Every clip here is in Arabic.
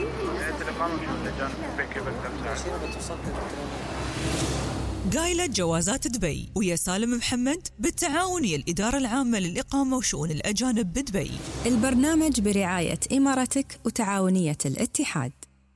هيئة الإقامة وشؤون الأجانب في دبي كيف أقدر أساعد؟ قايلة جوازات دبي ويا سالم محمد بالتعاون ويا الإدارة العامة للإقامة وشؤون الأجانب بدبي. البرنامج برعاية إماراتك وتعاونية الاتحاد.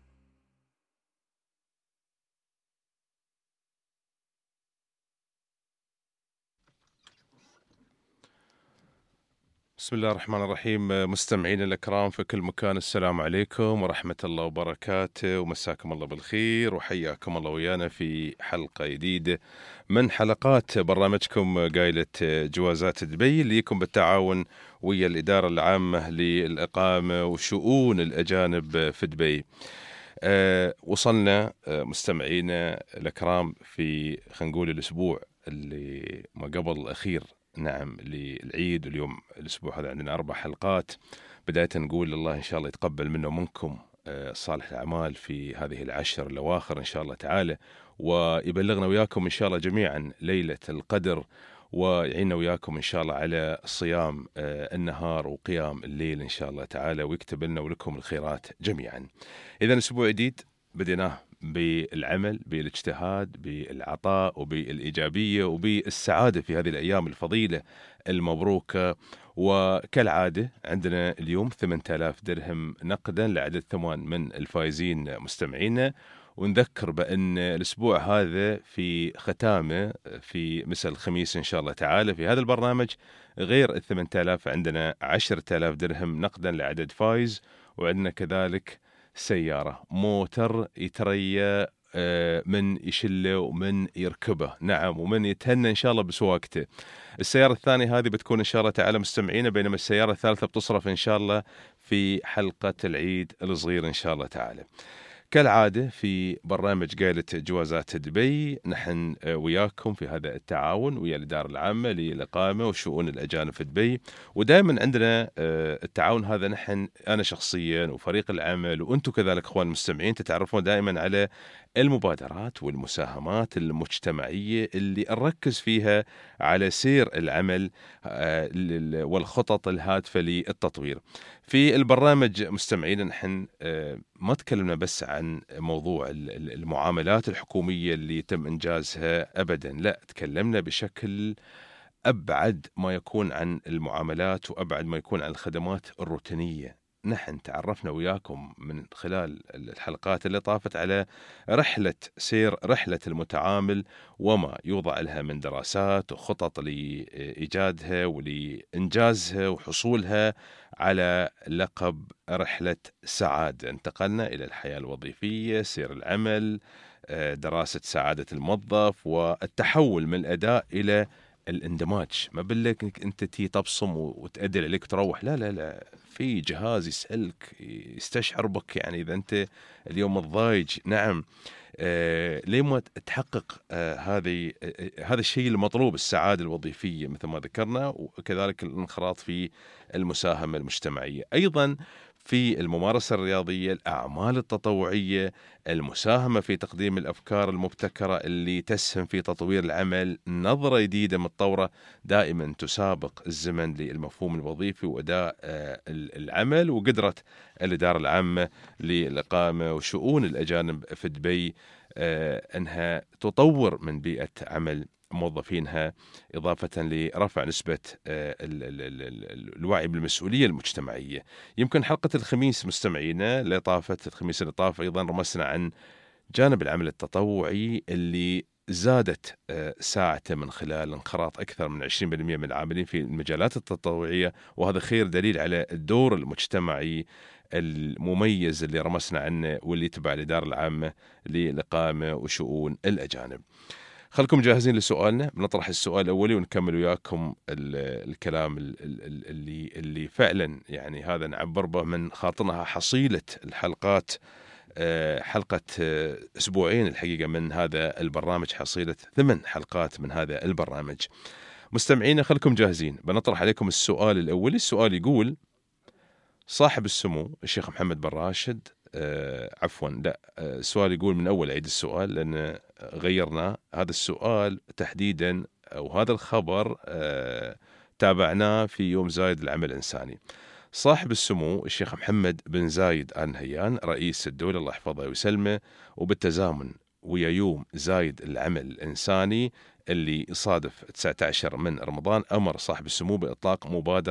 بسم الله الرحمن الرحيم. مستمعينا الأكرام في كل مكان، السلام عليكم ورحمة الله وبركاته، ومساكم الله بالخير وحياكم الله ويانا في حلقة جديدة من حلقات برنامجكم قايلة جوازات دبي اللي يكون بالتعاون ويا الإدارة العامة للإقامة وشؤون الأجانب في دبي. وصلنا مستمعينا الأكرام في خلينا نقول الأسبوع اللي ما قبل الأخير، نعم، للعيد. واليوم الأسبوع هذا عندنا 4 حلقات. بداية نقول الله إن شاء الله يتقبل منا ومنكم صالح الأعمال في هذه العشر الأواخر إن شاء الله تعالى، ويبلغنا وياكم إن شاء الله جميعا ليلة القدر، ويعيننا وياكم إن شاء الله على صيام النهار وقيام الليل إن شاء الله تعالى، ويكتب لنا ولكم الخيرات جميعا. إذن أسبوع جديد بديناه بالعمل، بالاجتهاد، بالعطاء وبالإيجابية وبالسعادة في هذه الأيام الفضيلة المبروكة. وكالعادة عندنا اليوم 8000 درهم نقدا لعدد 8 من الفائزين مستمعينا. ونذكر بأن الأسبوع هذا في ختامه في مساء الخميس إن شاء الله تعالى في هذا البرنامج غير 8000 عندنا 10000 درهم نقدا لعدد فائز، وعندنا كذلك سيارة موتر يتريا من يشله ومن يركبه، نعم، ومن يتهنى إن شاء الله بسواقته. السيارة الثانية هذه بتكون إن شاء الله تعالى مستمعين، بينما السيارة الثالثة بتصرف إن شاء الله في حلقة العيد الصغير إن شاء الله تعالى. كالعادة في برنامج قايلة جوازات دبي نحن وياكم في هذا التعاون ويا الإدارة العامة للإقامة وشؤون الأجانب في دبي، ودائما عندنا التعاون هذا. نحن أنا شخصيا وفريق العمل وأنتم كذلك أخوان المستمعين تتعرفون دائما على المبادرات والمساهمات المجتمعية اللي نركز فيها على سير العمل والخطط الهادفة للتطوير. في البرنامج مستمعين نحن ما تكلمنا بس عن موضوع المعاملات الحكومية اللي تم إنجازها أبدا، لا، تكلمنا بشكل أبعد ما يكون عن المعاملات وأبعد ما يكون عن الخدمات الروتينية. نحن تعرفنا وياكم من خلال الحلقات اللي طافت على رحلة المتعامل وما يوضع لها من دراسات وخطط لإيجادها ولإنجازها وحصولها على لقب رحلة سعادة. انتقلنا إلى الحياة الوظيفية، سير العمل، دراسة سعادة الموظف، والتحول من الأداء إلى الاندماج. ما بلك أنت تي تبصم وتأدل عليك وتروح، لا لا لا، في جهاز يسألك يستشعر بك، يعني إذا أنت اليوم الضايج، نعم، ليه ما تحقق هذا الشيء المطلوب، السعادة الوظيفية مثل ما ذكرنا، وكذلك الانخراط في المساهمة المجتمعية، أيضا في الممارسة الرياضية، الأعمال التطوعية، المساهمة في تقديم الأفكار المبتكرة اللي تسهم في تطوير العمل، نظرة جديدة متطورة دائما تسابق الزمن للمفهوم الوظيفي وأداء العمل، وقدرة الإدارة العامة للإقامة وشؤون الأجانب في دبي أنها تطور من بيئة عمل موظفينها، إضافة لرفع نسبة الوعي بالمسؤولية المجتمعية. يمكن حلقة الخميس مستمعينا الخميس اللي طاف أيضا رمسنا عن جانب العمل التطوعي اللي زادت ساعته من خلال انخراط أكثر من 20% من العاملين في المجالات التطوعية، وهذا خير دليل على الدور المجتمعي المميز اللي رمسنا عنه واللي تبع الإدارة العامة للإقامة وشؤون الأجانب. خلكم جاهزين لسؤالنا، بنطرح السؤال الأولي ونكمل وياكم الكلام اللي فعلا يعني هذا نعبر به من خاطرنا حصيلة الحلقات، حلقة أسبوعين الحقيقة من هذا البرنامج، حصيلة 8 حلقات من هذا البرنامج. مستمعينا خلكم جاهزين، بنطرح عليكم السؤال الأولي. السؤال يقول: صاحب السمو الشيخ محمد بن راشد، عفوا لا، السؤال يقول من أول عيد السؤال لأن غيرنا هذا السؤال تحديدا، أو هذا الخبر تابعناه في يوم زايد العمل الإنساني. صاحب السمو الشيخ محمد بن زايد آل نهيان رئيس الدولة الله يحفظه ويسلمه، وبالتزامن ويا يوم زايد العمل الإنساني اللي يصادف 19 من رمضان، أمر صاحب السمو بإطلاق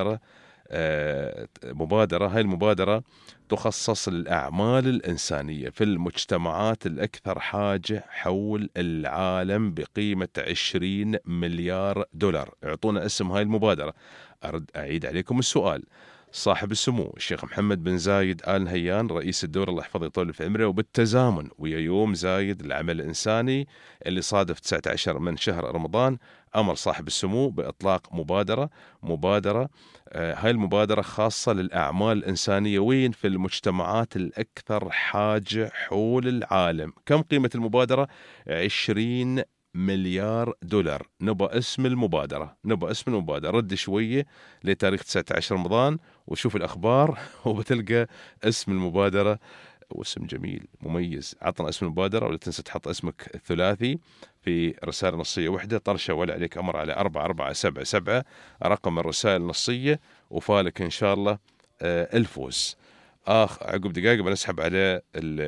مبادرة. هاي المبادرة تخصص للأعمال الإنسانية في المجتمعات الأكثر حاجة حول العالم بقيمة 20 مليار دولار. يعطونا اسم هاي المبادرة. أرد أعيد عليكم السؤال. صاحب السمو الشيخ محمد بن زايد آل نهيان رئيس الدولة الله يحفظه يطول في عمره، وبالتزامن ويا يوم زايد العمل الإنساني اللي صادف 19 من شهر رمضان، أمر صاحب السمو بإطلاق مبادرة. هاي المبادرة خاصة للأعمال الإنسانية وين؟ في المجتمعات الأكثر حاجة حول العالم. كم قيمة المبادرة؟ 20 مليار دولار. نبى اسم المبادرة. رد شوية لتاريخ 19 رمضان وشوف الأخبار وبتلقى اسم المبادرة، واسم جميل مميز. عطنا اسم المبادرة، ولا تنسى تحط اسمك الثلاثي في رسالة نصية وحدة. طرشة ولا عليك أمر على 4477 رقم الرسائل النصية، وفالك إن شاء الله الفوز. عقب دقائق بنسحب على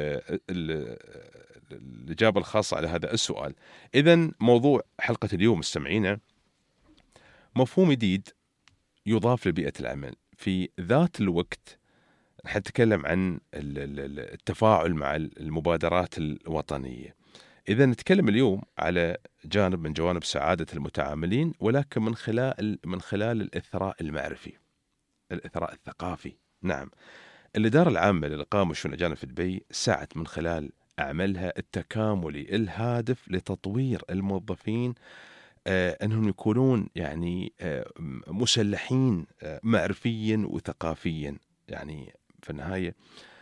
الإجابة الخاصة على هذا السؤال. إذن موضوع حلقة اليوم مستمعينا مفهوم جديد يضاف لبيئة العمل. في ذات الوقت نتكلم عن التفاعل مع المبادرات الوطنية. إذا نتكلم اليوم على جانب من جوانب سعادة المتعاملين، ولكن من خلال الإثراء المعرفي، الإثراء الثقافي. نعم، الإدارة العامة للإقامة والشؤون الأجانب في دبي سعت من خلال أعمالها التكاملي الهادف لتطوير الموظفين، أنهم يكونون يعني مسلحين معرفيا وثقافيا. يعني في النهاية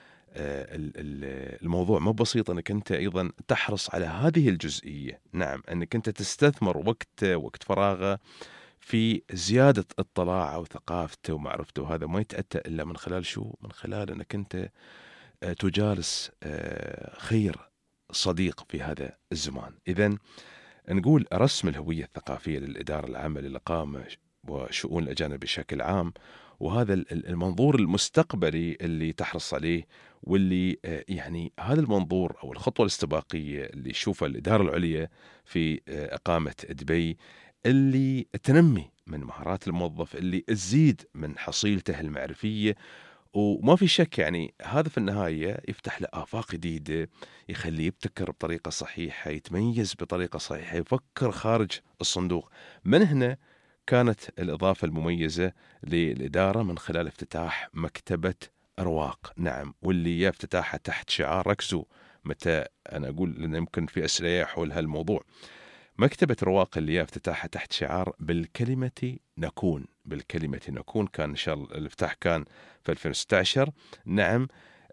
الموضوع مو بسيط أنك أنت أيضا تحرص على هذه الجزئية. نعم، أنك أنت تستثمر وقت فراغه في زيادة اطلاعه وثقافته ومعرفته، وهذا ما يتأتى إلا من خلال شو؟ من خلال أنك أنت تجالس خير صديق في هذا الزمان. إذن نقول رسم الهوية الثقافية للإدارة العامة للإقامة وشؤون الأجانب بشكل عام، وهذا المنظور المستقبلي اللي تحرص عليه، واللي يعني هذا المنظور أو الخطوة الاستباقية اللي يشوفها الإدارة العليا في إقامة دبي، اللي تنمي من مهارات الموظف، اللي تزيد من حصيلته المعرفية. وما في شك يعني هذا في النهاية يفتح له آفاق جديدة، يخليه يبتكر بطريقة صحيحة، يتميز بطريقة صحيحة، يفكر خارج الصندوق. من هنا كانت الإضافة المميزة للإدارة من خلال افتتاح مكتبة أرواق. نعم، واللي افتتاحها تحت شعار، ركزوا متى أنا أقول لأن يمكن في أسئلة حول هالموضوع. مكتبة رواق اللي افتتاحها تحت شعار بالكلمة نكون. كان إن شاء الله الافتتاح كان في 2016. نعم،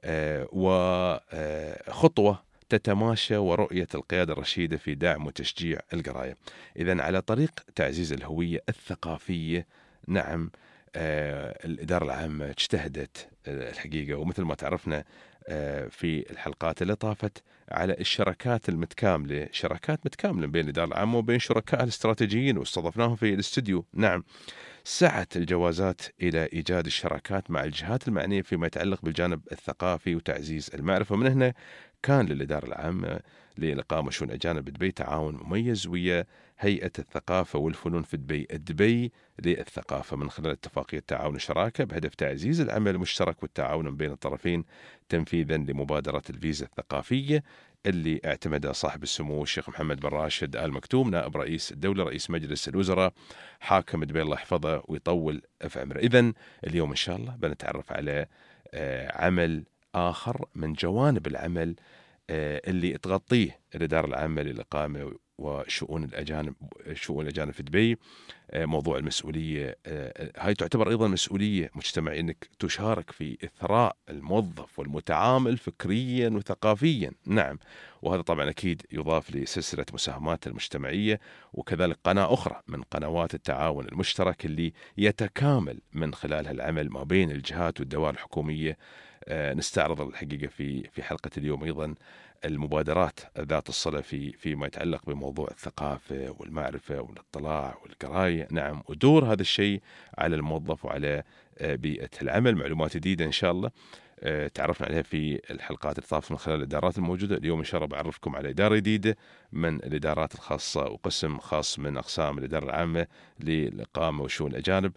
وخطوة تتماشى ورؤية القيادة الرشيدة في دعم وتشجيع القراية. إذن على طريق تعزيز الهوية الثقافية، نعم، الإدارة العامة اجتهدت الحقيقة، ومثل ما تعرفنا في الحلقات اللي طافت على الشراكات المتكاملة، شراكات متكاملة بين الإدارة العامة وبين شركائها الاستراتيجيين، واستضفناهم في الاستوديو. نعم، سعت الجوازات إلى إيجاد الشراكات مع الجهات المعنية فيما يتعلق بالجانب الثقافي وتعزيز المعرفة. من هنا كان للإدارة العامة للإقامة والشؤون الأجانب بدبي تعاون مميز ويا هيئة الثقافة والفنون في دبي للثقافة من خلال اتفاقية تعاون وشراكة بهدف تعزيز العمل المشترك والتعاون بين الطرفين، تنفيذا لمبادرة الفيزا الثقافية اللي اعتمدها صاحب السمو الشيخ محمد بن راشد آل مكتوم نائب رئيس الدولة رئيس مجلس الوزراء حاكم دبي الله يحفظه ويطول في عمره. إذن اليوم إن شاء الله بنتعرف على عمل آخر من جوانب العمل اللي تغطيه الإدارة العامة للإقامة وشؤون الأجانب في دبي. موضوع المسؤولية هاي تعتبر أيضا مسؤولية مجتمعية، أنك تشارك في إثراء الموظف والمتعامل فكريا وثقافيا. نعم، وهذا طبعا أكيد يضاف لسلسلة مساهمات المجتمعية، وكذلك قناة أخرى من قنوات التعاون المشترك اللي يتكامل من خلالها العمل ما بين الجهات والدوائر الحكومية. نستعرض الحقيقة في حلقة اليوم أيضا المبادرات ذات الصلة فيما يتعلق بموضوع الثقافة والمعرفة والاطلاع والقراية. نعم، ودور هذا الشيء على الموظف وعلى بيئة العمل، معلومات جديدة إن شاء الله تعرفنا عليها في الحلقات اللي طافت من خلال الإدارات الموجودة. اليوم إن شاء الله بعرفكم على إدارة جديدة من الإدارات الخاصة وقسم خاص من أقسام الإدارة العامة للإقامة وشؤون الأجانب،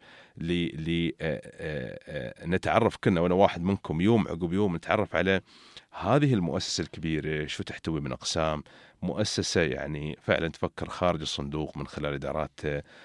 نتعرف كنا وأنا واحد منكم يوم عقب يوم نتعرف على هذه المؤسسة الكبيرة، شو تحتوي من أقسام. مؤسسة يعني فعلا تفكر خارج الصندوق من خلال إدارات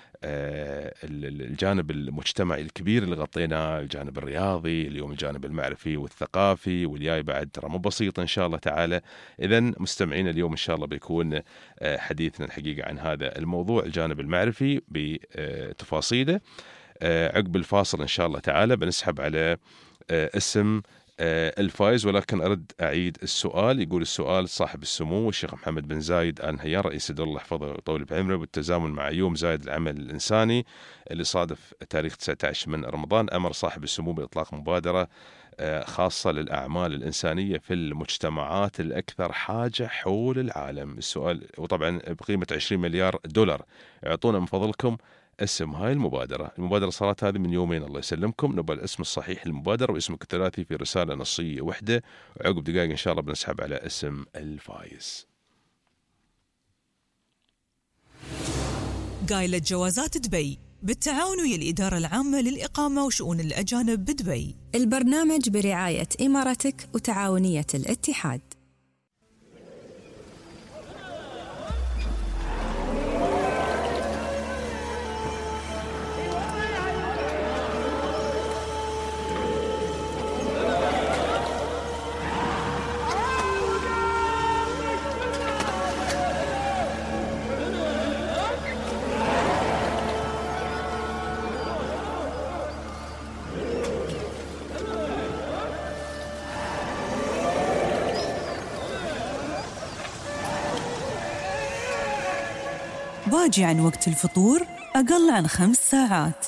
الجانب المجتمعي الكبير اللي غطيناه، الجانب الرياضي، اليوم الجانب المعرفي والثقافي، والجاي بعد ترى مو بسيط إن شاء الله تعالى. إذا مستمعين اليوم إن شاء الله بيكون حديثنا الحقيقة عن هذا الموضوع، الجانب المعرفي بتفاصيله. عقب الفاصل إن شاء الله تعالى بنسحب على اسم الفائز، ولكن أرد أعيد السؤال. يقول السؤال: صاحب السمو الشيخ محمد بن زايد آل نهيان رئيس الدولة الله يحفظه ويطول بعمره، بالتزامن مع يوم زايد العمل الإنساني اللي صادف تاريخ 19 من رمضان، أمر صاحب السمو بإطلاق مبادرة خاصة للأعمال الإنسانية في المجتمعات الأكثر حاجة حول العالم. السؤال وطبعا بقيمة 20 مليار دولار. اعطونا من فضلكم اسم هاي المبادرة. المبادرة صارت هذه من يومين، الله يسلمكم. نبغى الاسم الصحيح للمبادرة واسمك الثلاثي في رسالة نصية وحدة، وعقب دقائق إن شاء الله بنسحب على اسم الفائز. قايلة جوازات دبي بالتعاون ويا الإدارة العامة للإقامة وشؤون الأجانب بدبي. البرنامج برعاية إمارتك وتعاونية الاتحاد. باجي عن وقت الفطور أقل عن 5 ساعات.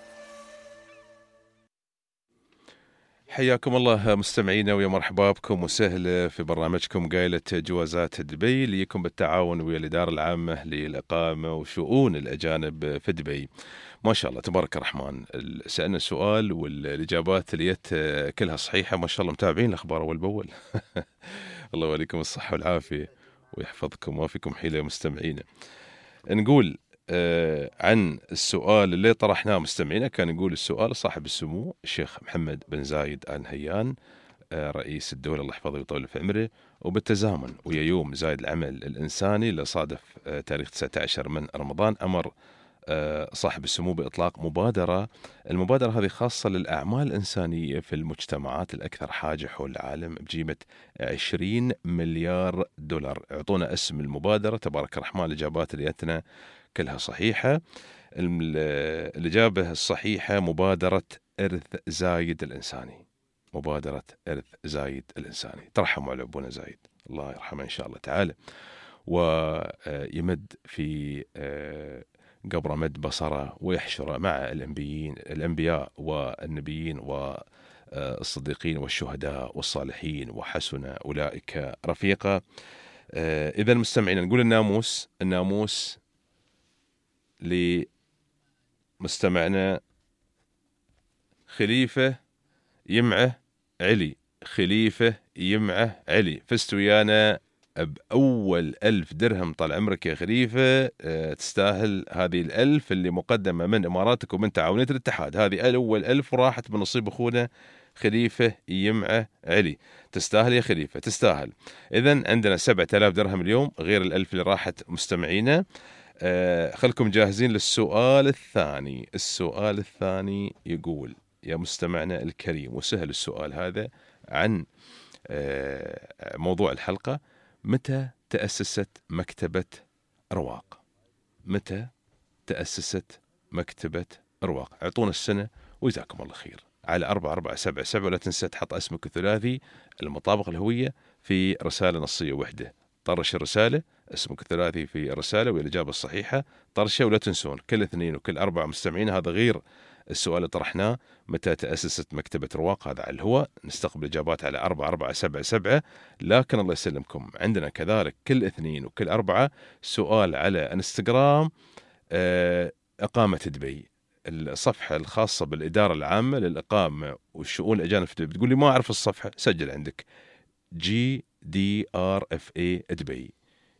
حياكم الله مستمعينا، ويا مرحبا بكم وسهلا في برنامجكم قايلة جوازات دبي، اللي يكون بالتعاون ويا الإدارة العامة للإقامة وشؤون الأجانب في دبي. ما شاء الله تبارك الرحمن، سألنا السؤال والإجابات اللي جت كلها صحيحة، ما شاء الله متابعين الأخبار أول بأول. الله يوليكم الصحة والعافية ويحفظكم وفيكم حيلة مستمعينا. نقول عن السؤال اللي طرحناه مستمعينا، كان يقول السؤال: صاحب السمو الشيخ محمد بن زايد آل نهيان رئيس الدولة الله يحفظه ويطول في عمره، وبالتزامن ويا يوم زايد العمل الإنساني اللي صادف تاريخ 19 من رمضان، أمر صاحب السمو بإطلاق مبادرة. المبادرة هذه خاصة للأعمال الإنسانية في المجتمعات الأكثر حاجة حول العالم بقيمة 20 مليار دولار. اعطونا اسم المبادرة. تبارك الرحمن الإجابات اللي جتنا كلها صحيحة. الإجابة الصحيحة مبادرة إرث زايد الإنساني. مبادرة إرث زايد الإنساني. ترحموا على أبونا زايد، الله يرحمه إن شاء الله تعالى، ويمد في قبر مد بصره ويحشره مع الأنبياء والنبيين والصديقين والشهداء والصالحين، وحسن أولئك رفيقا. إذا مستمعين نقول الناموس لمستمعنا خليفة يمعه علي. خليفة يمعه علي، فزت ويانا بأول 1000 درهم. طال عمرك يا خليفة، تستاهل هذه 1000 اللي مقدمة من إماراتك ومن تعاونية الاتحاد. هذه أول 1000 وراحت من نصيب أخونا خليفة يمعه علي. تستاهل يا خليفة، تستاهل. إذن عندنا 7000 درهم اليوم غير 1000 اللي راحت مستمعينا. خلكم جاهزين للسؤال الثاني. السؤال الثاني يقول: يا مستمعنا الكريم، وسهل السؤال هذا عن موضوع الحلقة: متى تأسست مكتبة رواق؟ متى تأسست مكتبة رواق؟ اعطونا السنة وجزاكم الله خير على 4477. ولا تنسى تحط اسمك الثلاثي المطابق الهوية في رسالة نصية وحدة. طرش الرسالة، اسمك الثلاثي في الرسالة والإجابة الصحيحة طرشة. ولا تنسون كل 2 وكل 4 مستمعين، هذا غير السؤال اللي طرحناه: متى تأسست مكتبة رواق؟ هذا على الهواء. نستقبل إجابات على 4477. لكن الله يسلمكم عندنا كذلك كل 2 وكل 4 سؤال على انستغرام إقامة دبي. الصفحة الخاصة بالإدارة العامة للإقامة والشؤون الأجانب في دبي، بتقول لي ما أعرف الصفحة، سجل عندك GDRFA دبي،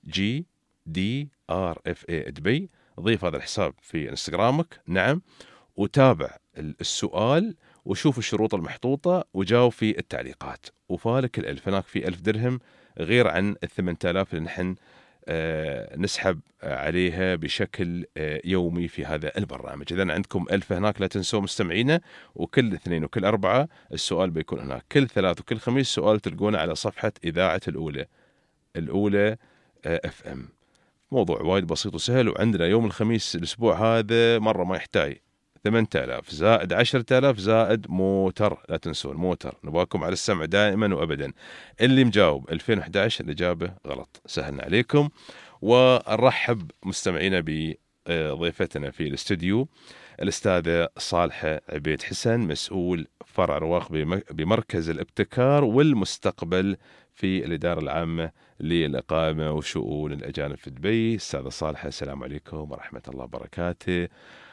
GDRFA دبي. ضيف هذا الحساب في انستغرامك، نعم، وتابع السؤال وشوف الشروط المحطوطة وجاوب في التعليقات، وفالك ال1000. هناك في 1000 درهم غير عن 8000 اللي نحن نسحب عليها بشكل يومي في هذا البرنامج. إذا عندكم 1000 هناك لا تنسوا مستمعينا، وكل اثنين وكل أربعة السؤال بيكون هناك، كل ثلاث وكل خميس سؤال تلقونه على صفحة إذاعة الأولى FM. موضوع وايد بسيط وسهل. وعندنا يوم الخميس الأسبوع هذا مرة ما يحتاج 8000 زائد 10000 زائد موتر، لا تنسون موتر. نباكم على السمع دائما وأبدا. اللي مجاوب 2011 الإجابة غلط، سهلنا عليكم. ونرحب مستمعينا بضيفتنا في الاستوديو الأستاذة صالحة عبيد حسن، مسؤول فرع رواق بمركز الابتكار والمستقبل في الإدارة العامة للإقامة وشؤون الأجانب في دبي. أستاذة صالحة، السلام عليكم ورحمة الله وبركاته،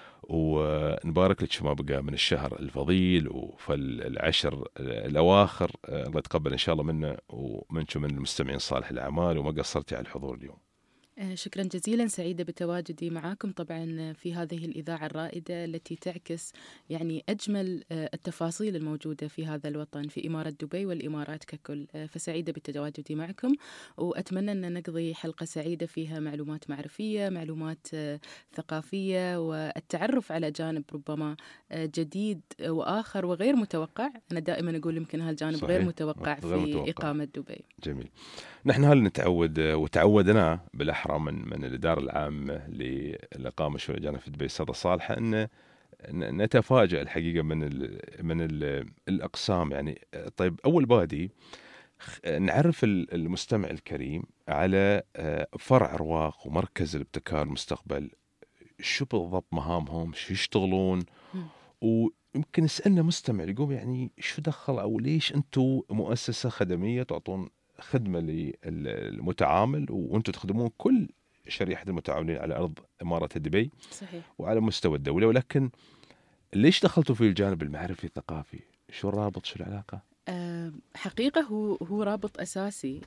ونبارك لك ما بقى من الشهر الفضيل وفي العشر الأواخر. الله يتقبل إن شاء الله منا ومنكم من المستمعين صالح الأعمال، وما قصرتي على الحضور اليوم. شكرا جزيلا، سعيدة بتواجدي معاكم طبعا في هذه الإذاعة الرائدة التي تعكس يعني أجمل التفاصيل الموجودة في هذا الوطن، في إمارة دبي والإمارات ككل. فسعيدة بتواجدي معكم، وأتمنى أن نقضي حلقة سعيدة فيها معلومات معرفية، معلومات ثقافية، والتعرف على جانب ربما جديد وآخر وغير متوقع. أنا دائما أقول يمكن هالجانب صحيح. غير متوقع في إقامة دبي. جميل. نحن هل نتعود وتعودنا بالأحرى من الإدارة العامة للإقامة شؤون الأجانب في دبي أستاذة صالحة أن نتفاجأ الحقيقة من الأقسام. يعني طيب، أول بادي نعرف المستمع الكريم على فرع رواق ومركز الابتكار المستقبل، شو بالضبط مهامهم، شو يشتغلون، ويمكن نسألنا مستمع يقول يعني شو دخل أو ليش أنتم مؤسسة خدمية تعطون خدمة للمتعامل وأنتم تخدمون كل شريحة المتعاملين على أرض إمارة دبي صحيح. وعلى مستوى الدولة، ولكن ليش دخلتوا في الجانب المعرفي الثقافي؟ شو الرابط، شو العلاقة؟ حقيقة هو رابط أساسي.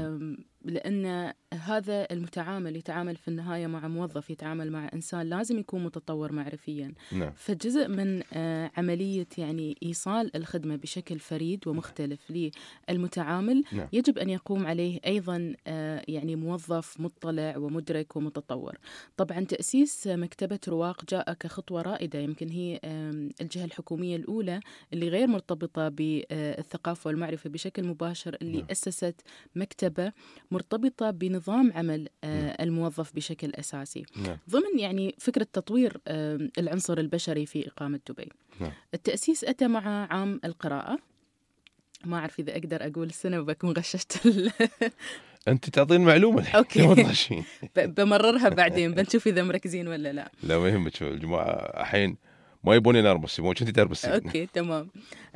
لأن هذا المتعامل يتعامل في النهاية مع موظف، يتعامل مع إنسان لازم يكون متطور معرفيا. فجزء من عملية يعني إيصال الخدمة بشكل فريد ومختلف للمتعامل يجب أن يقوم عليه أيضا يعني موظف مطلع ومدرك ومتطور. طبعا تأسيس مكتبة رواق جاء كخطوة رائدة، يمكن هي الجهة الحكومية الأولى اللي غير مرتبطة بالثقافة والمعرفة بشكل مباشر، اللي أسست مكتبة مرتبطة بنظام عمل الموظف بشكل أساسي ضمن يعني فكرة تطوير العنصر البشري في إقامة دبي. التأسيس أتى مع عام القراءة، ما أعرف إذا أقدر أقول السنة وبكون غششت أنت تعطين معلومة أوكي بمررها بعدين بنشوف إذا مركزين ولا لا. لا ما يهمك، الجماعة الحين ما يبوني نربس، يبون أنت تربسين. أوكي تمام.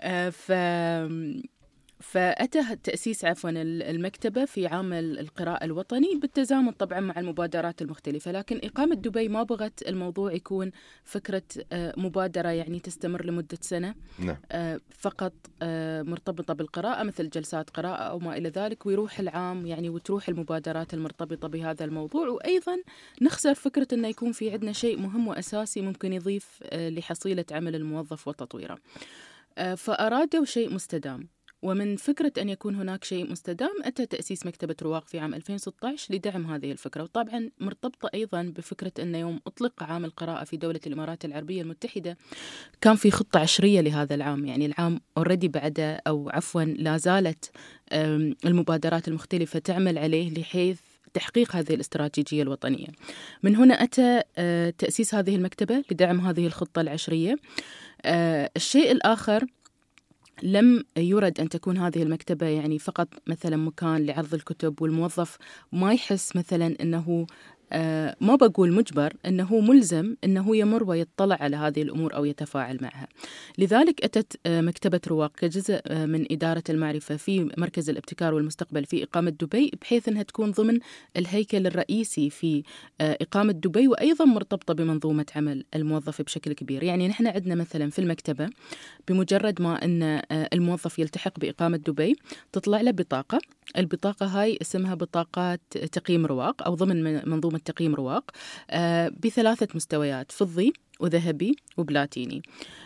فأتى تأسيس المكتبة في عام القراءة الوطني بالتزامن طبعا مع المبادرات المختلفة. لكن إقامة دبي ما بغت الموضوع يكون فكرة مبادرة يعني تستمر لمدة سنة فقط مرتبطة بالقراءة مثل جلسات قراءة أو ما إلى ذلك، ويروح العام يعني وتروح المبادرات المرتبطة بهذا الموضوع. وأيضا نخسر فكرة أنه يكون في عندنا شيء مهم وأساسي ممكن يضيف لحصيلة عمل الموظف وتطويره. فأرادوا شيء مستدام، ومن فكرة أن يكون هناك شيء مستدام أتى تأسيس مكتبة رواق في عام 2016 لدعم هذه الفكرة. وطبعا مرتبطة أيضا بفكرة أن يوم أطلق عام القراءة في دولة الإمارات العربية المتحدة كان في خطة عشرية لهذا العام. يعني العام already بعد أو عفوا لا زالت المبادرات المختلفة تعمل عليه لحيث تحقيق هذه الاستراتيجية الوطنية. من هنا أتى تأسيس هذه المكتبة لدعم هذه الخطة العشرية. الشيء الآخر، لم يرد أن تكون هذه المكتبة يعني فقط مثلا مكان لعرض الكتب والموظف ما يحس مثلا أنه ما بقول مجبر، أنه ملزم أنه يمر ويطلع على هذه الأمور أو يتفاعل معها. لذلك أتت مكتبة رواق كجزء من إدارة المعرفة في مركز الابتكار والمستقبل في إقامة دبي، بحيث أنها تكون ضمن الهيكل الرئيسي في إقامة دبي، وأيضا مرتبطة بمنظومة عمل الموظف بشكل كبير. يعني نحن عندنا مثلا في المكتبة بمجرد ما أن الموظف يلتحق بإقامة دبي تطلع له بطاقة. البطاقة هاي اسمها بطاقات تقييم رواق أو ضمن منظومة تقييم رواق ب3 مستويات: فضي وذهبي وبلاتيني.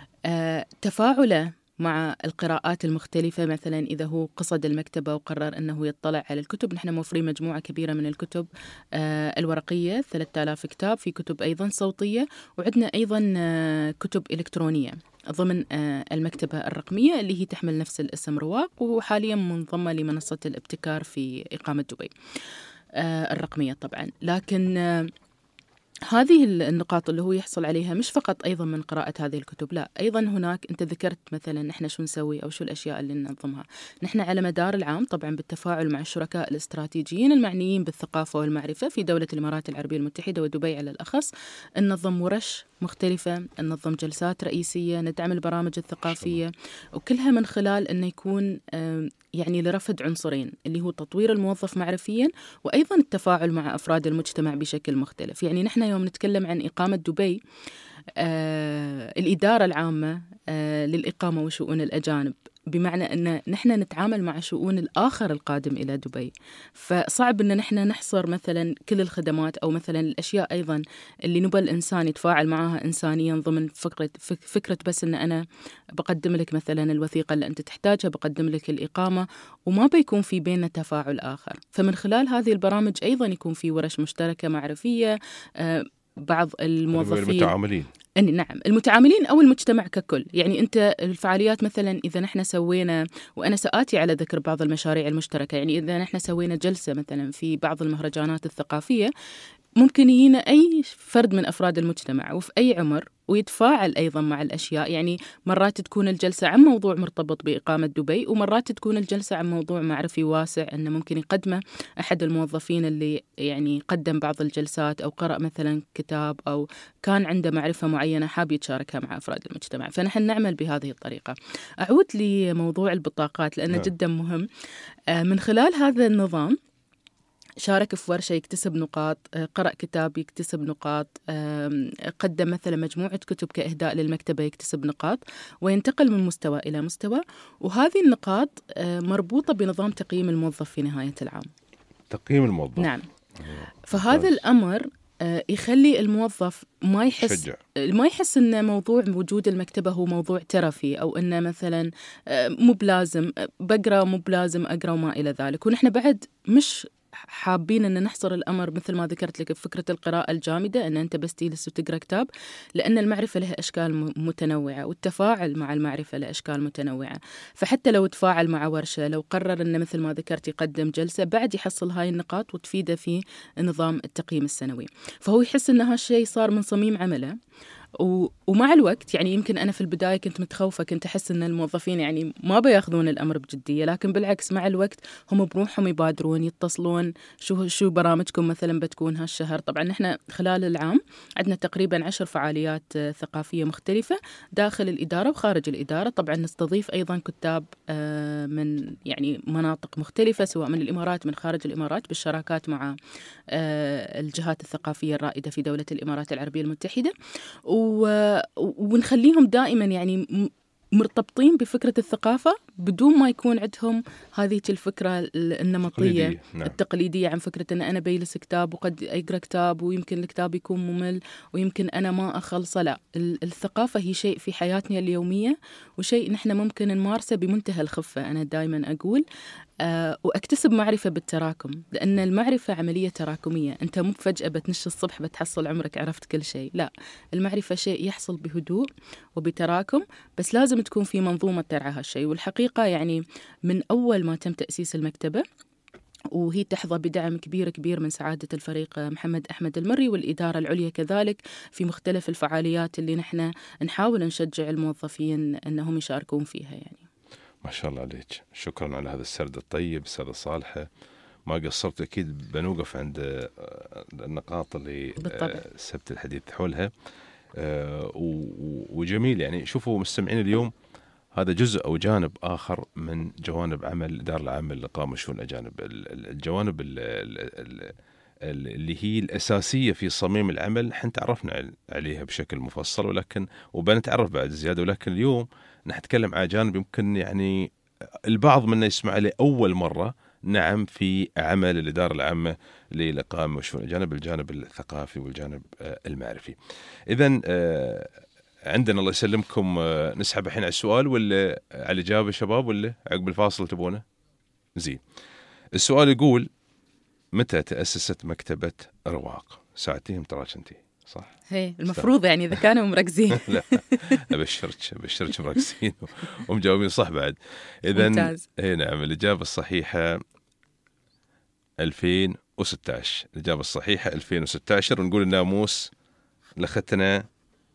تفاعله مع القراءات المختلفة، مثلا إذا هو قصد المكتبة وقرر أنه يطلع على الكتب، نحن موفرين مجموعة كبيرة من الكتب الورقية 3000 كتاب، في كتب أيضا صوتية، وعندنا أيضا كتب إلكترونية ضمن المكتبة الرقمية اللي هي تحمل نفس الاسم رواق، وحاليا منضمة لمنصة الابتكار في إقامة دبي الرقمية طبعا. لكن هذه النقاط اللي هو يحصل عليها مش فقط أيضا من قراءة هذه الكتب، لا، أيضا هناك أنت ذكرت مثلا نحن شو نسوي أو شو الأشياء اللي ننظمها. نحن على مدار العام طبعا بالتفاعل مع الشركاء الاستراتيجيين المعنيين بالثقافة والمعرفة في دولة الإمارات العربية المتحدة ودبي على الأخص، ننظم ورش مختلفة، ننظم جلسات رئيسية، ندعم البرامج الثقافية، وكلها من خلال أنه يكون يعني لرفض عنصرين اللي هو تطوير الموظف معرفيا، وأيضا التفاعل مع أفراد المجتمع بشكل مختلف. يعني نحن يوم نتكلم عن إقامة دبي، الإدارة العامة للإقامة وشؤون الأجانب، بمعنى أن نحن نتعامل مع شؤون الآخر القادم إلى دبي، فصعب أن نحن نحصر مثلا كل الخدمات أو مثلا الأشياء أيضا اللي نبى الإنسان يتفاعل معها إنسانيا ضمن فكرة بس أن أنا بقدم لك مثلا الوثيقة اللي أنت تحتاجها، بقدم لك الإقامة، وما بيكون في بيننا تفاعل آخر. فمن خلال هذه البرامج أيضا يكون في ورش مشتركة معرفية، بعض الموظفين المتعاملين، نعم المتعاملين أو المجتمع ككل. يعني أنت الفعاليات مثلا إذا نحن سوينا، وأنا سآتي على ذكر بعض المشاريع المشتركة، يعني إذا نحن سوينا جلسة مثلا في بعض المهرجانات الثقافية، ممكن يجينا أي فرد من أفراد المجتمع وفي أي عمر ويتفاعل أيضا مع الأشياء. يعني مرات تكون الجلسة عن موضوع مرتبط بإقامة دبي، ومرات تكون الجلسة عن موضوع معرفي واسع أنه ممكن يقدمه أحد الموظفين اللي يعني قدم بعض الجلسات أو قرأ مثلا كتاب أو كان عنده معرفة معينة حاب يتشاركها مع أفراد المجتمع. فنحن نعمل بهذه الطريقة. أعود لموضوع البطاقات لأنه جدا مهم. من خلال هذا النظام شارك في ورشة يكتسب نقاط، قرأ كتاب يكتسب نقاط، قدم مثلا مجموعة كتب كإهداء للمكتبة يكتسب نقاط، وينتقل من مستوى إلى مستوى. وهذه النقاط مربوطة بنظام تقييم الموظف في نهاية العام. تقييم الموظف، نعم. فهذا الأمر يخلي الموظف ما يحس أن موضوع وجود المكتبة هو موضوع ترفي، أو أنه مثلا مو بلازم بقرأ، مو بلازم أقرأ وما إلى ذلك. ونحن بعد مش حابين أن نحصر الأمر مثل ما ذكرت لك بفكرة القراءة الجامدة، أن أنت بس تجلس وتقرأ كتاب، لأن المعرفة لها أشكال متنوعة، والتفاعل مع المعرفة له أشكال متنوعة. فحتى لو تفاعل مع ورشة، لو قرر أن مثل ما ذكرت يقدم جلسة، بعد يحصل هاي النقاط وتفيده في نظام التقييم السنوي، فهو يحس أن هالشيء صار من صميم عمله. ومع الوقت يعني يمكن أنا في البداية كنت متخوفة، كنت أحس أن الموظفين يعني ما بياخذون الأمر بجدية، لكن بالعكس مع الوقت هم بروحهم يبادرون، يتصلون شو برامجكم مثلا بتكون هالشهر. طبعا نحن خلال العام عندنا تقريبا 10 فعاليات ثقافية مختلفة داخل الإدارة وخارج الإدارة. طبعا نستضيف أيضا كتاب من يعني مناطق مختلفة، سواء من الإمارات من خارج الإمارات، بالشراكات مع الجهات الثقافية الرائدة في دولة الإمارات العربية المتحدة، ونخليهم دائما يعني مرتبطين بفكرة الثقافة بدون ما يكون عندهم هذه الفكرة النمطية التقليدية عن فكرة أن أنا بيلس كتاب وقد أقرأ كتاب ويمكن الكتاب يكون ممل ويمكن أنا ما أخلصه. لا، الثقافة هي شيء في حياتنا اليومية، وشيء نحن ممكن نمارسه بمنتهى الخفة. أنا دائما أقول وأكتسب معرفة بالتراكم، لأن المعرفة عملية تراكمية. أنت مو فجأة بتنش الصبح بتحصل عمرك عرفت كل شيء، لا، المعرفة شيء يحصل بهدوء وبتراكم، بس لازم تكون في منظومة ترعى هالشيء. والحقيقة يعني من أول ما تم تأسيس المكتبة وهي تحظى بدعم كبير من سعادة الفريق محمد أحمد المري والإدارة العليا كذلك في مختلف الفعاليات اللي نحن نحاول نشجع الموظفين أنهم يشاركون فيها. يعني ما شاء الله عليك، شكرا على هذا السرد الطيب. أستاذة صالحة، ما قصرت أكيد بنوقف عند النقاط اللي سبت الحديث حولها. وجميل يعني. شوفوا مستمعين اليوم، هذا جزء أو جانب آخر من جوانب عمل الإدارة العامة للإقامة والشؤون الأجانب. الجوانب اللي هي الأساسية في صميم العمل احنا تعرفنا عليها بشكل مفصل، ولكن وبنتعرف بعد زيادة. ولكن اليوم نتكلم على جانب يمكن يعني البعض منا يسمع له أول مرة، نعم، في عمل الإدارة العامة للإقامة والشؤون الأجانب، الجانب الثقافي والجانب المعرفي. إذن عندنا الله يسلمكم نسحب الحين على السؤال ولا على الإجابة شباب، ولا عقب الفاصل تبونه؟ زين. السؤال يقول: متى تأسست مكتبة رواق؟ ساعتهم تراك انتي صح؟ هي المفروض يعني إذا كانوا مركزين. لا أبشرك مركزين ومجاوبين صح بعد. إذن هي نعم، الإجابة الصحيحة 2016. الإجابة الصحيحة 2016. ونقول الناموس لختنا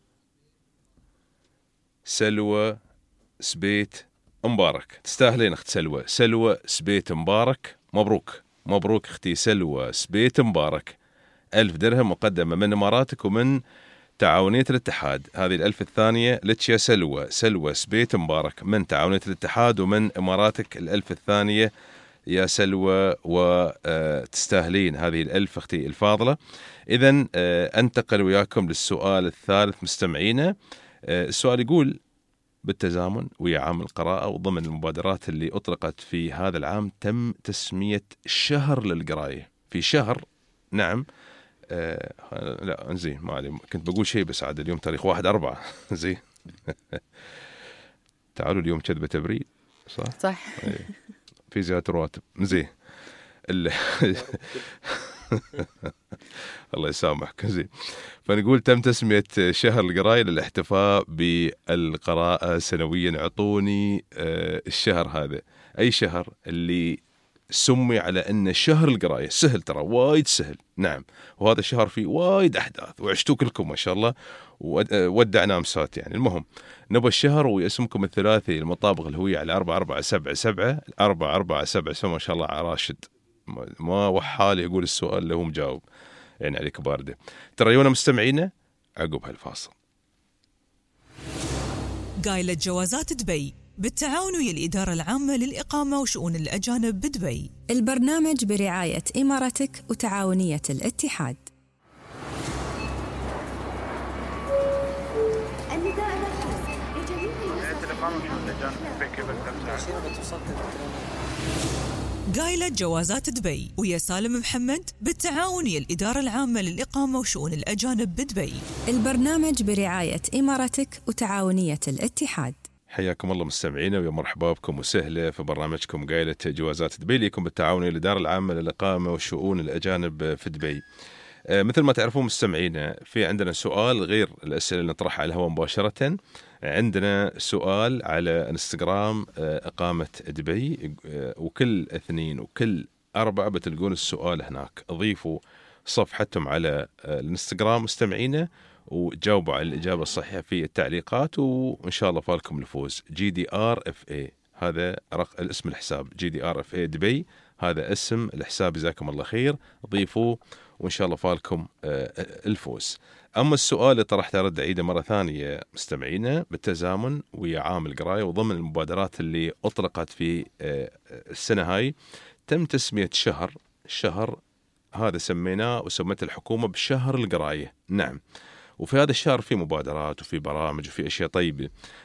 سلوى سبيت مبارك. تستاهلين أخت سلوى سبيت مبارك. مبروك أختي سلوى سبيت مبارك. 1000 درهم مقدمة من إماراتك ومن تعاونية الاتحاد. هذه ال1000 الثانية لك يا سلوى سبيت مبارك من تعاونية الاتحاد ومن إماراتك. ال1000 الثانية يا سلوى، وتستاهلين هذه ال1000 أختي الفاضلة. إذن أنتقل وياكم للسؤال الثالث مستمعينا. السؤال يقول: بالتزامن ويا عام القراءة وضمن المبادرات اللي أطلقت في هذا العام تم تسمية شهر للقراية. في شهر، نعم، لا زين ما علي، كنت بقول شيء بس عاد اليوم تاريخ 1/4. زين. تعالوا اليوم كذبة تبريد صح. في زيادة رواتب. زين. الله يسامحك. زين. فنقول تم تسمية شهر القراية للاحتفاء بالقراءة سنويا. اعطوني الشهر هذا، أي شهر اللي سمي على أن شهر القراية. سهل ترى، وايد سهل. نعم، وهذا الشهر فيه وايد أحداث وعشتوا كلكم ما شاء الله ودعنا أمسات يعني. المهم نبى الشهر واسمكم الثلاثي المطابق الهوية على 4477 4477. ما شاء الله راشد ما وحالي يقول السؤال اللي هو مجاوب يعني عليك باردة. تريونا مستمعينا عقب هالفاصل. قايلة جوازات دبي بالتعاون ويا الإدارة العامة للإقامة وشؤون الأجانب بدبي. البرنامج برعاية إمارتك وتعاونية الاتحاد. قايلة جوازات دبي ويا سالم محمد بالتعاون ويا الإدارة العامة للإقامة وشؤون الأجانب بدبي. البرنامج برعاية إمارتك وتعاونية الاتحاد. حياكم الله مستمعينا ويا مرحبا بكم وسهلا في برنامجكم قايلة جوازات دبي لكم بالتعاون ويا الإدارة العامة للإقامة وشؤون الأجانب في دبي. مثل ما تعرفون مستمعينا، في عندنا سؤال غير الأسئلة اللي نطرحها على الهواء مباشرة. عندنا سؤال على انستغرام إقامة دبي، وكل 2 وكل 4 بتلقون السؤال هناك. أضيفوا صفحتهم على الانستغرام مستمعينا وجاوبوا على الإجابة الصحيحة في التعليقات، وإن شاء الله فالكم الفوز. GDRFA هذا الاسم الحساب، GDRFA دبي هذا اسم الحساب. جزاكم الله خير، ضيفوا وإن شاء الله فالكم الفوز. أما السؤال اللي طرحته رد عيده مرة ثانية مستمعينا، بالتزامن ويا عام القراية وضمن المبادرات اللي أطلقت في السنة هاي تم تسمية الشهر هذا سميناه وسمته الحكومة بشهر القراية. نعم، وفي هذا الشهر في مبادرات وفي برامج وفي أشياء طيبة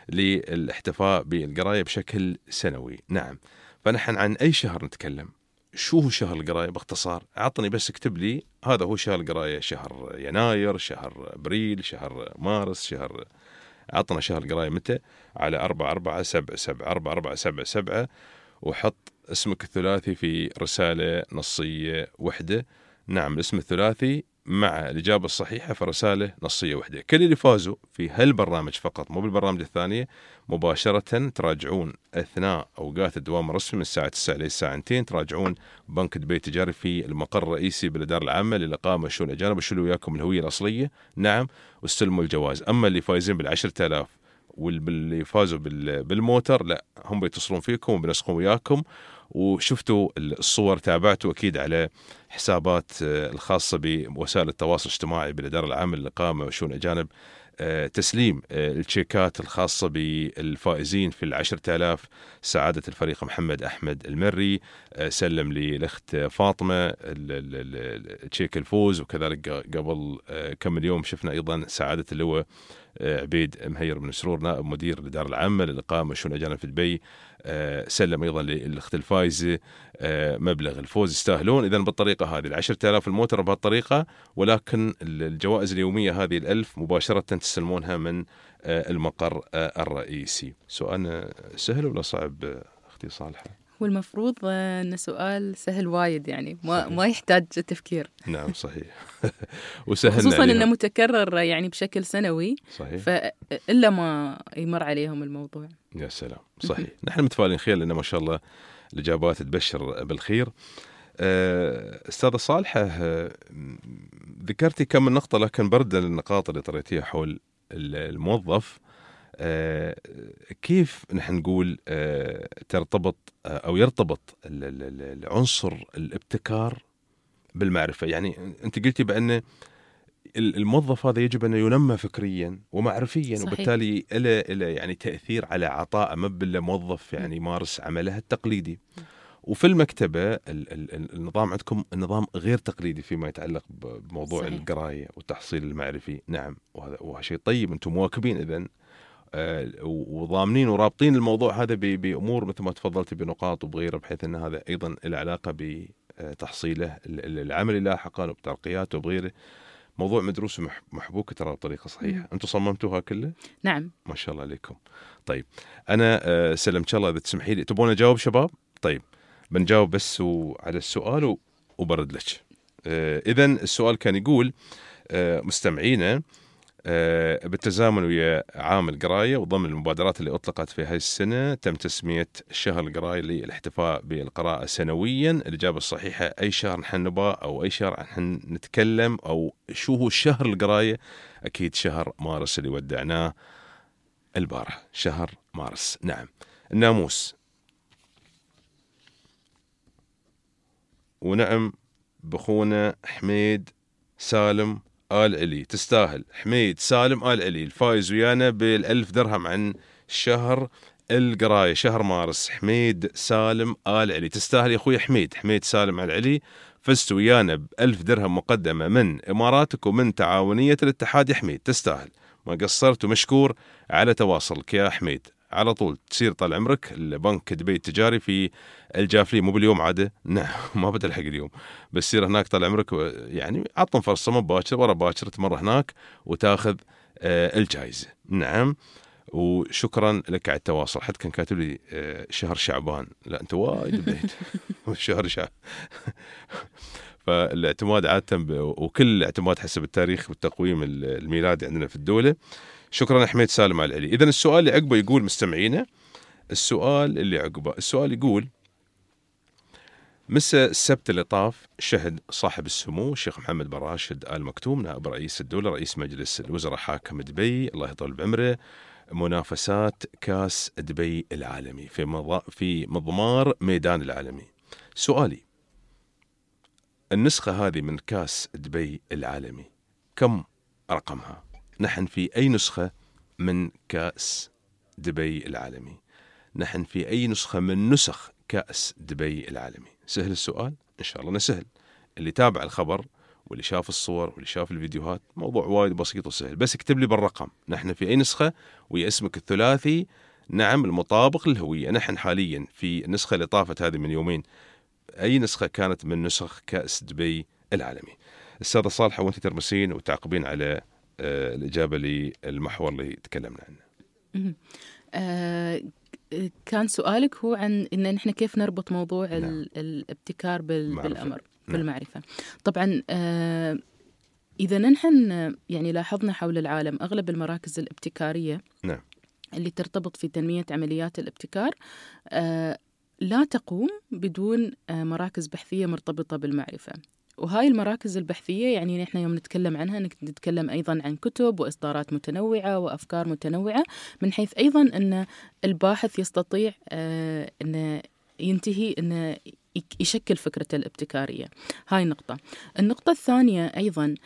للاحتفاء بالقراية بشكل سنوي. نعم، فنحن عن أي شهر نتكلم؟ شو هو شهر القراية باختصار؟ عطني بس اكتب لي هذا هو شهر القراية، شهر يناير، شهر أبريل، شهر مارس، عطنا شهر القراية متى على 4477 4477 وحط اسمك الثلاثي في رسالة نصية وحدة. نعم، الاسم الثلاثي مع الإجابة الصحيحة في رسالة نصية وحدة. كل اللي فازوا في هالبرنامج فقط مو بالبرامج الثانية مباشرة تراجعون أثناء أوقات الدوام الرسمي من الساعة 9 للساعة 2 تراجعون بنك دبي التجاري في المقر الرئيسي بالإدارة العامة للإقامة والشؤون الأجانب وشيلوا وياكم الهوية الأصلية. نعم، واستلموا الجواز. أما اللي فايزين بال10,000 واللي فازوا بالموتر لا، هم بيتصلون فيكم وبنسقون وياكم وشفتوا الصور، تابعتوا أكيد على حسابات الخاصة بوسائل التواصل الاجتماعي بالإدارة العامة للإقامة وشؤون الأجانب تسليم التشيكات الخاصة بالفائزين في 10,000. سعادة الفريق محمد أحمد المري سلم للأخت فاطمة التشيك الفوز، وكذلك قبل كم من يوم شفنا أيضا سعادة اللواء عبيد مهير بن سرور نائب مدير الإدارة العامة للإقامة وشؤون الأجانب في دبي سلم أيضا للأخت الفايزة مبلغ الفوز، يستاهلون. إذن بالطريقة هذه 10,000 الموتر بهالطريقة، ولكن الجوائز اليومية هذه 1,000 مباشرة تستلمونها من المقر الرئيسي. سؤالنا سهل ولا صعب أختي صالحة؟ والمفروض أن سؤال سهل وايد، يعني ما يحتاج تفكير. نعم صحيح. وسهل خصوصا أنه متكرر يعني بشكل سنوي. صحيح. فإلا ما يمر عليهم الموضوع. يا سلام صحيح. نحن متفائلين خير لأن ما شاء الله الإجابات تبشر بالخير. أستاذة صالحة، ذكرتي كم من نقطة لكن برد النقاط اللي طريتيها حول الموظف. كيف نحن نقول ترتبط أو يرتبط العنصر الابتكار بالمعرفة؟ يعني أنت قلتي بأن الموظف هذا يجب أن ينمى فكريا ومعرفيا. صحيح. وبالتالي له يعني تأثير على عطاء مبل موظف يعني يمارس عمله التقليدي. وفي المكتبة النظام عندكم النظام غير تقليدي فيما يتعلق بموضوع صحيح. القراية والتحصيل المعرفي. نعم، وهذا شيء طيب. أنتم مواكبين إذن وضامنين ورابطين الموضوع هذا بأمور مثل ما تفضلت بنقاط وبغيره، بحيث أن هذا أيضا له علاقة بتحصيله العملي لاحقا وبترقياته وبغيره. موضوع مدروس ومحبوك ترى بطريقة صحيحة. أنتم صممتوها كله؟ نعم ما شاء الله عليكم. طيب أنا سلمت الله إذا تسمحي لي، تبون أجاوب شباب؟ طيب بنجاوب بس على السؤال وبرد لك. إذن السؤال كان يقول مستمعينا بالتزامن ويا عام القراية وضمن المبادرات اللي أطلقت في هاي السنة تم تسمية شهر القراية للاحتفاء بالقراءة سنويا. الإجابة الصحيحة أي شهر نحن نبغى أو أي شهر نحن نتكلم أو شو هو شهر القراية؟ أكيد شهر مارس اللي ودعناه البارح، شهر مارس. نعم. الناموس، ونعم بخونا حميد سالم آل علي، تستاهل. حميد سالم آل علي الفايز ويانا بال1000 درهم عن شهر القراية شهر مارس. حميد سالم آل علي تستاهل يا أخوي حميد سالم آل علي، فزت ويانا ب1000 درهم مقدمة من إماراتك ومن تعاونية الاتحاد. يا حميد تستاهل، ما قصرت ومشكور على تواصلك يا حميد. على طول تسير طال عمرك البنك دبي التجاري في الجافلي، مو باليوم عاده. نعم ما بتلحق اليوم، بس سير هناك طال عمرك يعني عطهم فرصه، مو باكر ورا باكر تمر هناك وتاخذ الجائزه. نعم وشكرا لك على التواصل. حتى كان كاتب لي شهر شعبان، لا انت وايد بديت شهر شعب. فالاعتماد عاده وكل اعتماد حسب التاريخ والتقويم الميلادي عندنا في الدوله. شكرا حميد سالم على العلي. إذن السؤال اللي عقبه يقول مستمعينا، السؤال يقول مساء السبت اللي طاف شهد صاحب السمو الشيخ محمد بن راشد آل مكتوم نائب رئيس الدولة رئيس مجلس الوزراء حاكم دبي الله يطول بعمره منافسات كاس دبي العالمي في مضمار ميدان العالمي. سؤالي، النسخة هذه من كاس دبي العالمي كم رقمها؟ نحن في أي نسخة من كأس دبي العالمي؟ نحن في أي نسخة من نسخ كأس دبي العالمي؟ سهل السؤال؟ إن شاء الله نسهل. اللي تابع الخبر واللي شاف الصور واللي شاف الفيديوهات موضوع وايد بسيط وسهل، بس اكتب لي بالرقم نحن في أي نسخة ويا اسمك الثلاثي نعم المطابق للهوية. نحن حاليا في النسخة اللي طافت هذه من يومين، أي نسخة كانت من نسخ كأس دبي العالمي؟ السادة صالحة وانت ترمسين وتعقبين على الإجابة للمحور اللي تكلمنا عنه. كان سؤالك هو عن إن نحن كيف نربط موضوع نعم. الابتكار بالأمر بالمعرفة. طبعا إذا نحن يعني لاحظنا حول العالم أغلب المراكز الابتكارية نعم. اللي ترتبط في تنمية عمليات الابتكار لا تقوم بدون مراكز بحثية مرتبطة بالمعرفة. وهاي المراكز البحثية يعني نحن يوم نتكلم عنها نتكلم أيضا عن كتب وإصدارات متنوعة وأفكار متنوعة، من حيث أيضا أن الباحث يستطيع أن ينتهي أنه يشكل فكرة الابتكارية. هاي نقطة. النقطة الثانية أيضا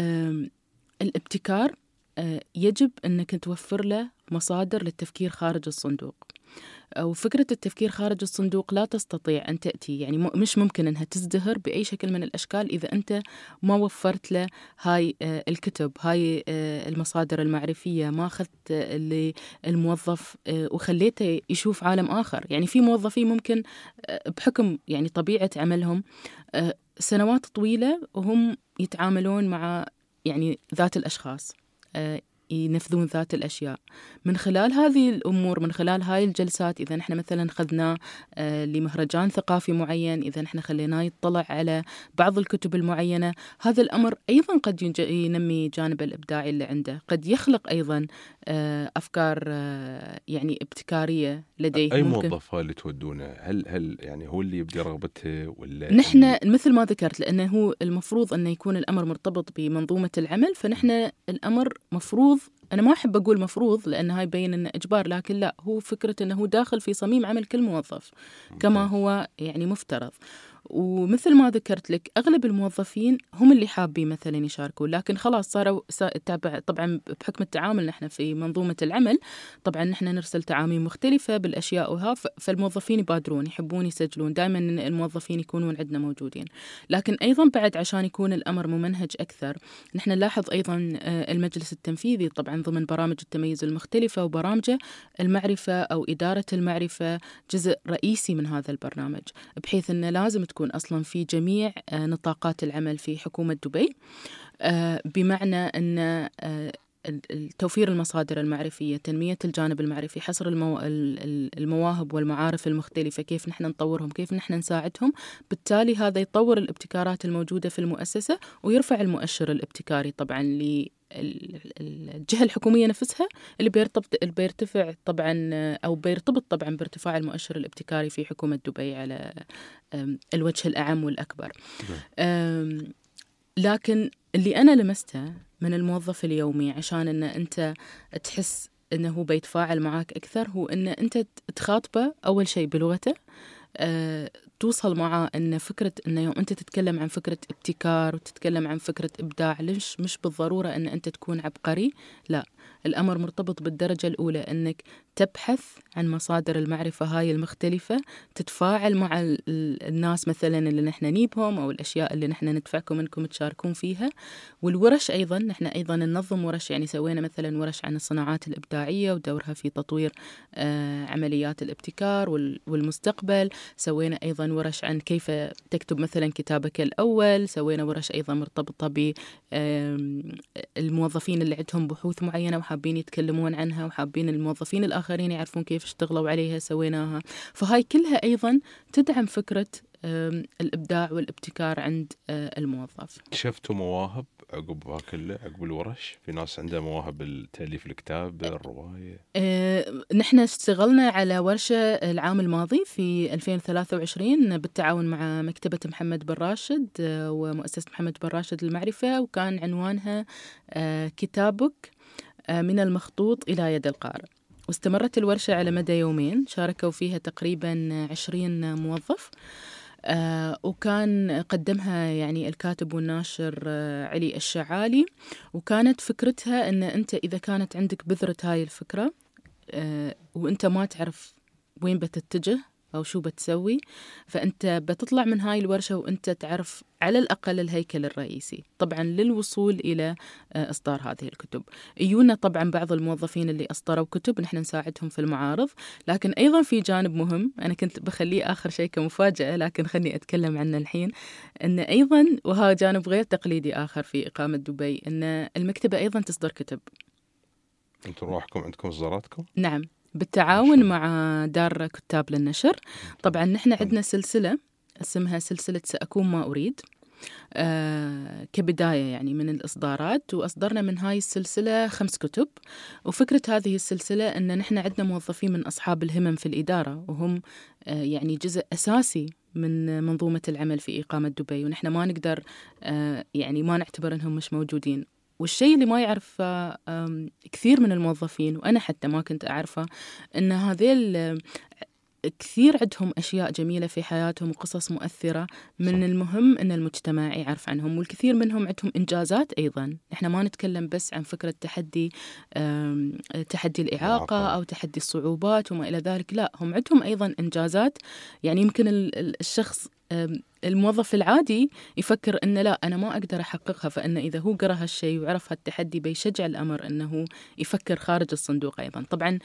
الابتكار يجب أنك توفر له مصادر للتفكير خارج الصندوق. وفكرة التفكير خارج الصندوق لا تستطيع أن تأتي، يعني مش ممكن أنها تزدهر بأي شكل من الأشكال إذا أنت ما وفرت له هاي الكتب، هاي المصادر المعرفية، ما أخذت للموظف وخليته يشوف عالم آخر. يعني في موظفين ممكن بحكم يعني طبيعة عملهم سنوات طويلة وهم يتعاملون مع يعني ذات الأشخاص، ينفذون ذات الأشياء. من خلال هذه الأمور، من خلال هاي الجلسات، إذا نحن مثلا خذناه لمهرجان ثقافي معين، إذا نحن خليناه يطلع على بعض الكتب المعينة، هذا الأمر أيضا قد ينمي جانب الإبداعي اللي عنده، قد يخلق أيضا أفكار يعني ابتكارية لديه. أي موظف اللي تودونه هل يعني هو اللي يبدي رغبته ولا نحن مثل ما ذكرت، لأنه هو المفروض أنه يكون الأمر مرتبط بمنظومة العمل، فنحن الأمر مفروض، أنا ما أحب أقول مفروض لأن هاي يبين أنه إجبار، لكن لا، هو فكرة أنه داخل في صميم عمل كل موظف كما هو يعني مفترض. ومثل ما ذكرت لك أغلب الموظفين هم اللي حابين مثلا يشاركوا، لكن خلاص صاروا طبعا بحكم التعامل نحن في منظومة العمل، طبعا نحن نرسل تعاميم مختلفة بالأشياء وها، فالموظفين يبادرون يحبون يسجلون، دائما الموظفين يكونون عندنا موجودين. لكن أيضا بعد عشان يكون الأمر ممنهج أكثر، نحن نلاحظ أيضا المجلس التنفيذي طبعا ضمن برامج التميز المختلفة وبرامجه المعرفة أو إدارة المعرفة جزء رئيسي من هذا البرنامج، بحيث أنه لازم تكون أصلا في جميع نطاقات العمل في حكومة دبي، بمعنى أن توفير المصادر المعرفية، تنمية الجانب المعرفي، حصر المواهب والمعارف المختلفة، كيف نحن نطورهم، كيف نحن نساعدهم. بالتالي هذا يطور الابتكارات الموجودة في المؤسسة ويرفع المؤشر الابتكاري طبعا الجهة الحكومية نفسها، اللي بيرتفع طبعا أو بيرتبط طبعا بارتفاع المؤشر الابتكاري في حكومة دبي على الوجه الأعم والأكبر. لكن اللي أنا لمسته من الموظف اليومي عشان أن أنت تحس أنه هو بيتفاعل معاك أكثر، هو أن أنت تخاطبه أول شيء بلغته، توصل معه أن فكرة أنه يوم أنت تتكلم عن فكرة ابتكار وتتكلم عن فكرة إبداع، ليش مش بالضرورة أن أنت تكون عبقري، لا، الأمر مرتبط بالدرجة الأولى أنك تبحث عن مصادر المعرفة هاي المختلفة، تتفاعل مع الناس مثلا اللي نحن نجيبهم أو الأشياء اللي نحن ندفعكم أنكم تشاركون فيها. والورش أيضا نحن أيضا ننظم ورش، يعني سوينا مثلا ورش عن الصناعات الإبداعية ودورها في تطوير عمليات الابتكار والمستقبل، سوينا أيضا ورش عن كيف تكتب مثلا كتابك الأول، سوينا ورش أيضا مرتبطة بالموظفين اللي عندهم بحوث معينة وحابين يتكلمون عنها وحابين الموظفين الآخرين يعرفون كيف اشتغلوا عليها، سويناها. فهاي كلها أيضا تدعم فكرة الإبداع والابتكار عند الموظف. شفتوا مواهب عقب كله، عقب الورش؟ في ناس عندها مواهب بالتأليف الكتاب، الرواية. نحن اشتغلنا على ورشة العام الماضي في 2023 بالتعاون مع مكتبة محمد بن راشد ومؤسسة محمد بن راشد للمعرفة، وكان عنوانها كتابك من المخطوط إلى يد القارئ. واستمرت الورشة على مدى يومين، شاركوا فيها تقريبا 20 موظف، وكان قدمها يعني الكاتب والناشر علي الشعالي. وكانت فكرتها أن أنت إذا كانت عندك بذرة هاي الفكرة وأنت ما تعرف وين بتتجه أو شو بتسوي، فأنت بتطلع من هاي الورشة وأنت تعرف على الأقل الهيكل الرئيسي طبعا للوصول إلى إصدار هذه الكتب. يجونا طبعا بعض الموظفين اللي أصدروا كتب نحن نساعدهم في المعارض، لكن أيضا في جانب مهم أنا كنت بخليه آخر شيء كمفاجأة، لكن خلني أتكلم عنه الحين، أن أيضا وهذا جانب غير تقليدي آخر في إقامة دبي، أن المكتبة أيضا تصدر كتب. أنتم روحكم عندكم إصداراتكم؟ نعم، بالتعاون مع دار كتاب للنشر. طبعا نحن عندنا سلسلة اسمها سلسلة سأكون ما أريد كبداية يعني من الإصدارات، وأصدرنا من هاي السلسلة 5 كتب. وفكرة هذه السلسلة أن نحن عندنا موظفين من أصحاب الهمم في الإدارة، وهم يعني جزء أساسي من منظومة العمل في إقامة دبي، ونحن ما نقدر يعني ما نعتبر أنهم مش موجودين. والشيء اللي ما يعرف كثير من الموظفين وأنا حتى ما كنت أعرفه، أن هذيل كثير عندهم أشياء جميلة في حياتهم وقصص مؤثرة، من المهم أن المجتمع يعرف عنهم، والكثير منهم عندهم إنجازات أيضا. إحنا ما نتكلم بس عن فكرة تحدي الإعاقة أو تحدي الصعوبات وما إلى ذلك، لا، هم عندهم أيضا إنجازات. يعني يمكن الشخص الموظف العادي يفكر أنه لا، أنا ما أقدر أحققها، فإن إذا هو قرأ هالشيء وعرف هالتحدي بيشجع الأمر أنه يفكر خارج الصندوق أيضا. طبعا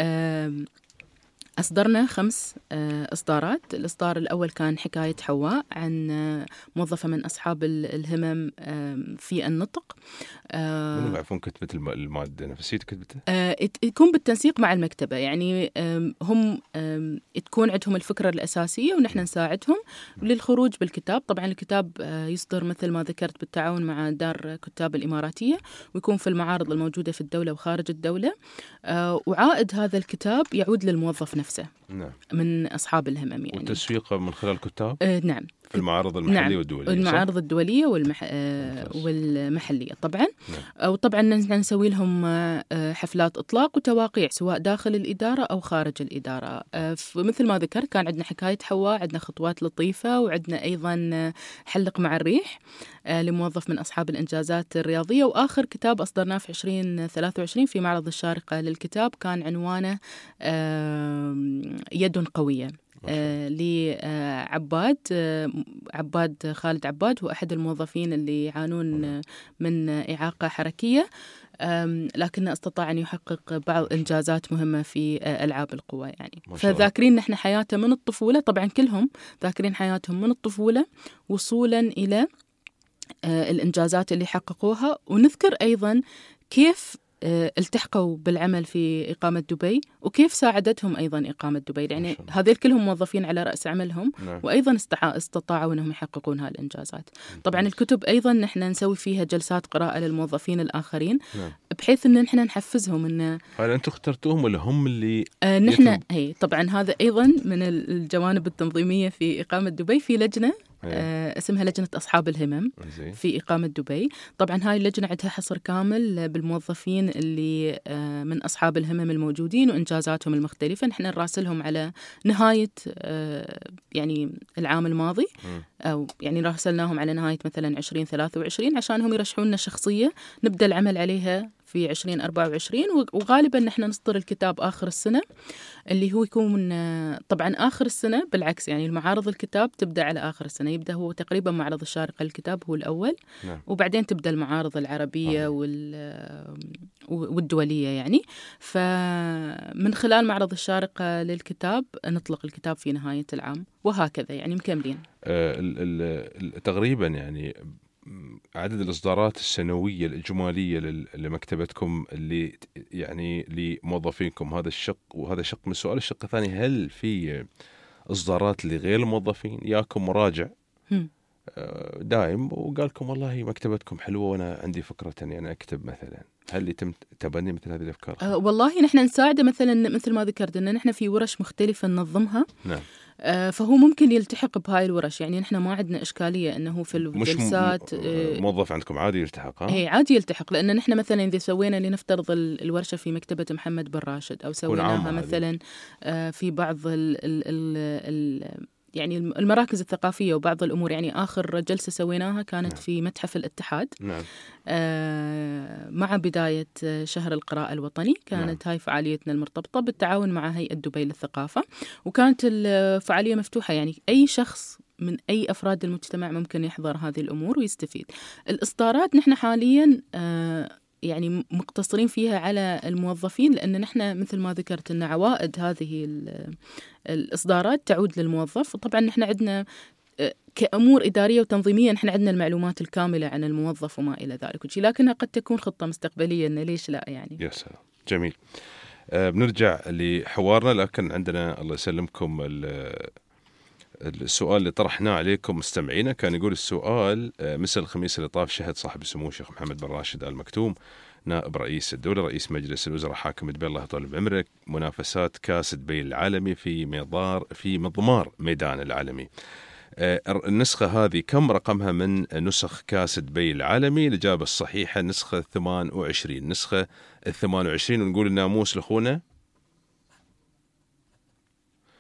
أصدرنا 5 إصدارات. الإصدار الأول كان حكاية حواء، عن موظفة من أصحاب الهمم في النطق. منو يعرفون كتبة المادة نفسية كتبته؟ يكون بالتنسيق مع المكتبة، يعني هم تكون عندهم الفكرة الأساسية ونحن نساعدهم للخروج بالكتاب. طبعا الكتاب يصدر مثل ما ذكرت بالتعاون مع دار كتاب الإماراتية، ويكون في المعارض الموجودة في الدولة وخارج الدولة، وعائد هذا الكتاب يعود للموظف نفسه. نعم. من أصحاب الهمم يعني. والتسويق من خلال الكتاب؟ نعم، في المعارض المحلية نعم. والدولية. المعارض الدولية والمحلية طبعا. نعم. وطبعا نسوي لهم حفلات إطلاق وتواقيع سواء داخل الإدارة أو خارج الإدارة. مثل ما ذكرت كان عندنا حكاية حواء، عندنا خطوات لطيفة، وعندنا أيضا حلق مع الريح لموظف من أصحاب الإنجازات الرياضية. وآخر كتاب أصدرناه في 2023 في معرض الشارقة للكتاب كان عنوانه يد قوية، عباد خالد عباد، هو أحد الموظفين اللي يعانون من إعاقة حركية، لكنه استطاع أن يحقق بعض إنجازات مهمة في ألعاب القوى يعني. فذاكرين نحن حياته من الطفولة، طبعا كلهم ذاكرين حياتهم من الطفولة وصولا إلى الإنجازات اللي حققوها. ونذكر أيضا كيف التحقوا بالعمل في إقامة دبي، وكيف ساعدتهم أيضا إقامة دبي، يعني هذول كلهم موظفين على رأس عملهم. نعم. وأيضا استطاعوا أنهم يحققون هالإنجازات. طبعا الكتب أيضا نحن نسوي فيها جلسات قراءة للموظفين الآخرين. نعم. بحيث أن نحن نحفزهم. هل أنتم اخترتوهم ولا هم اللي نحن هي طبعا هذا أيضا من الجوانب التنظيمية في إقامة دبي. في لجنة اسمها لجنة أصحاب الهمم في إقامة دبي. طبعا هاي اللجنة عندها حصر كامل بالموظفين اللي من أصحاب الهمم الموجودين وإنجازاتهم المختلفة. نحن نراسلهم على نهاية يعني العام الماضي، أو يعني راسلناهم على نهاية مثلا 2023 عشانهم يرشحوننا شخصية نبدأ العمل عليها في 2024. وغالبا نحن نصدر الكتاب آخر السنة، اللي هو يكون طبعا آخر السنة بالعكس، يعني المعارض الكتاب تبدأ على آخر السنة. يبدأ هو تقريبا معرض الشارقة للكتاب هو الأول. نعم. وبعدين تبدأ المعارض العربية والدولية يعني. فمن خلال معرض الشارقة للكتاب نطلق الكتاب في نهاية العام، وهكذا يعني مكملين. تقريبا يعني عدد الإصدارات السنوية الإجمالية لمكتبتكم اللي يعني لموظفينكم، هذا الشق، وهذا شق من السؤال. الشق الثاني، هل في إصدارات لغير الموظفين ياكم مراجع دائم وقالكم والله مكتبتكم حلوة وأنا عندي فكرة أني أنا أكتب مثلا، هل يتم تبني مثل هذه الأفكار؟ والله نحن نساعده مثلا مثل ما ذكرت أن نحن في ورش مختلفة ننظمها. نعم. فهو ممكن يلتحق بهاي الورش، يعني نحن ما عندنا إشكالية أنه في الجلسات موظف عندكم عادي يلتحق. هي عادي يلتحق، لأن نحن مثلا إذا سوينا لنفترض الورشة في مكتبة محمد بن راشد، أو سويناها مثلا في بعض يعني المراكز الثقافية وبعض الأمور. يعني آخر جلسة سويناها كانت في متحف الاتحاد. نعم. مع بداية شهر القراءة الوطني كانت. نعم. هاي فعاليتنا المرتبطة بالتعاون مع هيئة دبي للثقافة، وكانت الفعالية مفتوحة، يعني أي شخص من أي أفراد المجتمع ممكن يحضر هذه الأمور ويستفيد. الإصدارات نحن حالياً يعني مقتصرين فيها على الموظفين، لأن نحن مثل ما ذكرت أن عوائد هذه الإصدارات تعود للموظف. وطبعا نحن عندنا كأمور إدارية وتنظيمية نحن عندنا المعلومات الكاملة عن الموظف وما إلى ذلك، لكنها قد تكون خطة مستقبلية إن ليش لا يعني. يا سلام، جميل. بنرجع لحوارنا، لكن عندنا الله يسلمكم السؤال اللي طرحناه عليكم مستمعينا. كان يقول السؤال: مساء الخميس اللي طاف شهد صاحب السمو الشيخ محمد بن راشد آل مكتوم نائب رئيس الدولة رئيس مجلس الوزراء حاكم دبي الله يطول بعمرك منافسات كأس دبي العالمي في مضمار ميدان العالمي. النسخة هذه كم رقمها من نسخ كأس دبي العالمي؟ الإجابة الصحيحة نسخة 28. نسخة 28. ونقول الناموس لأخونا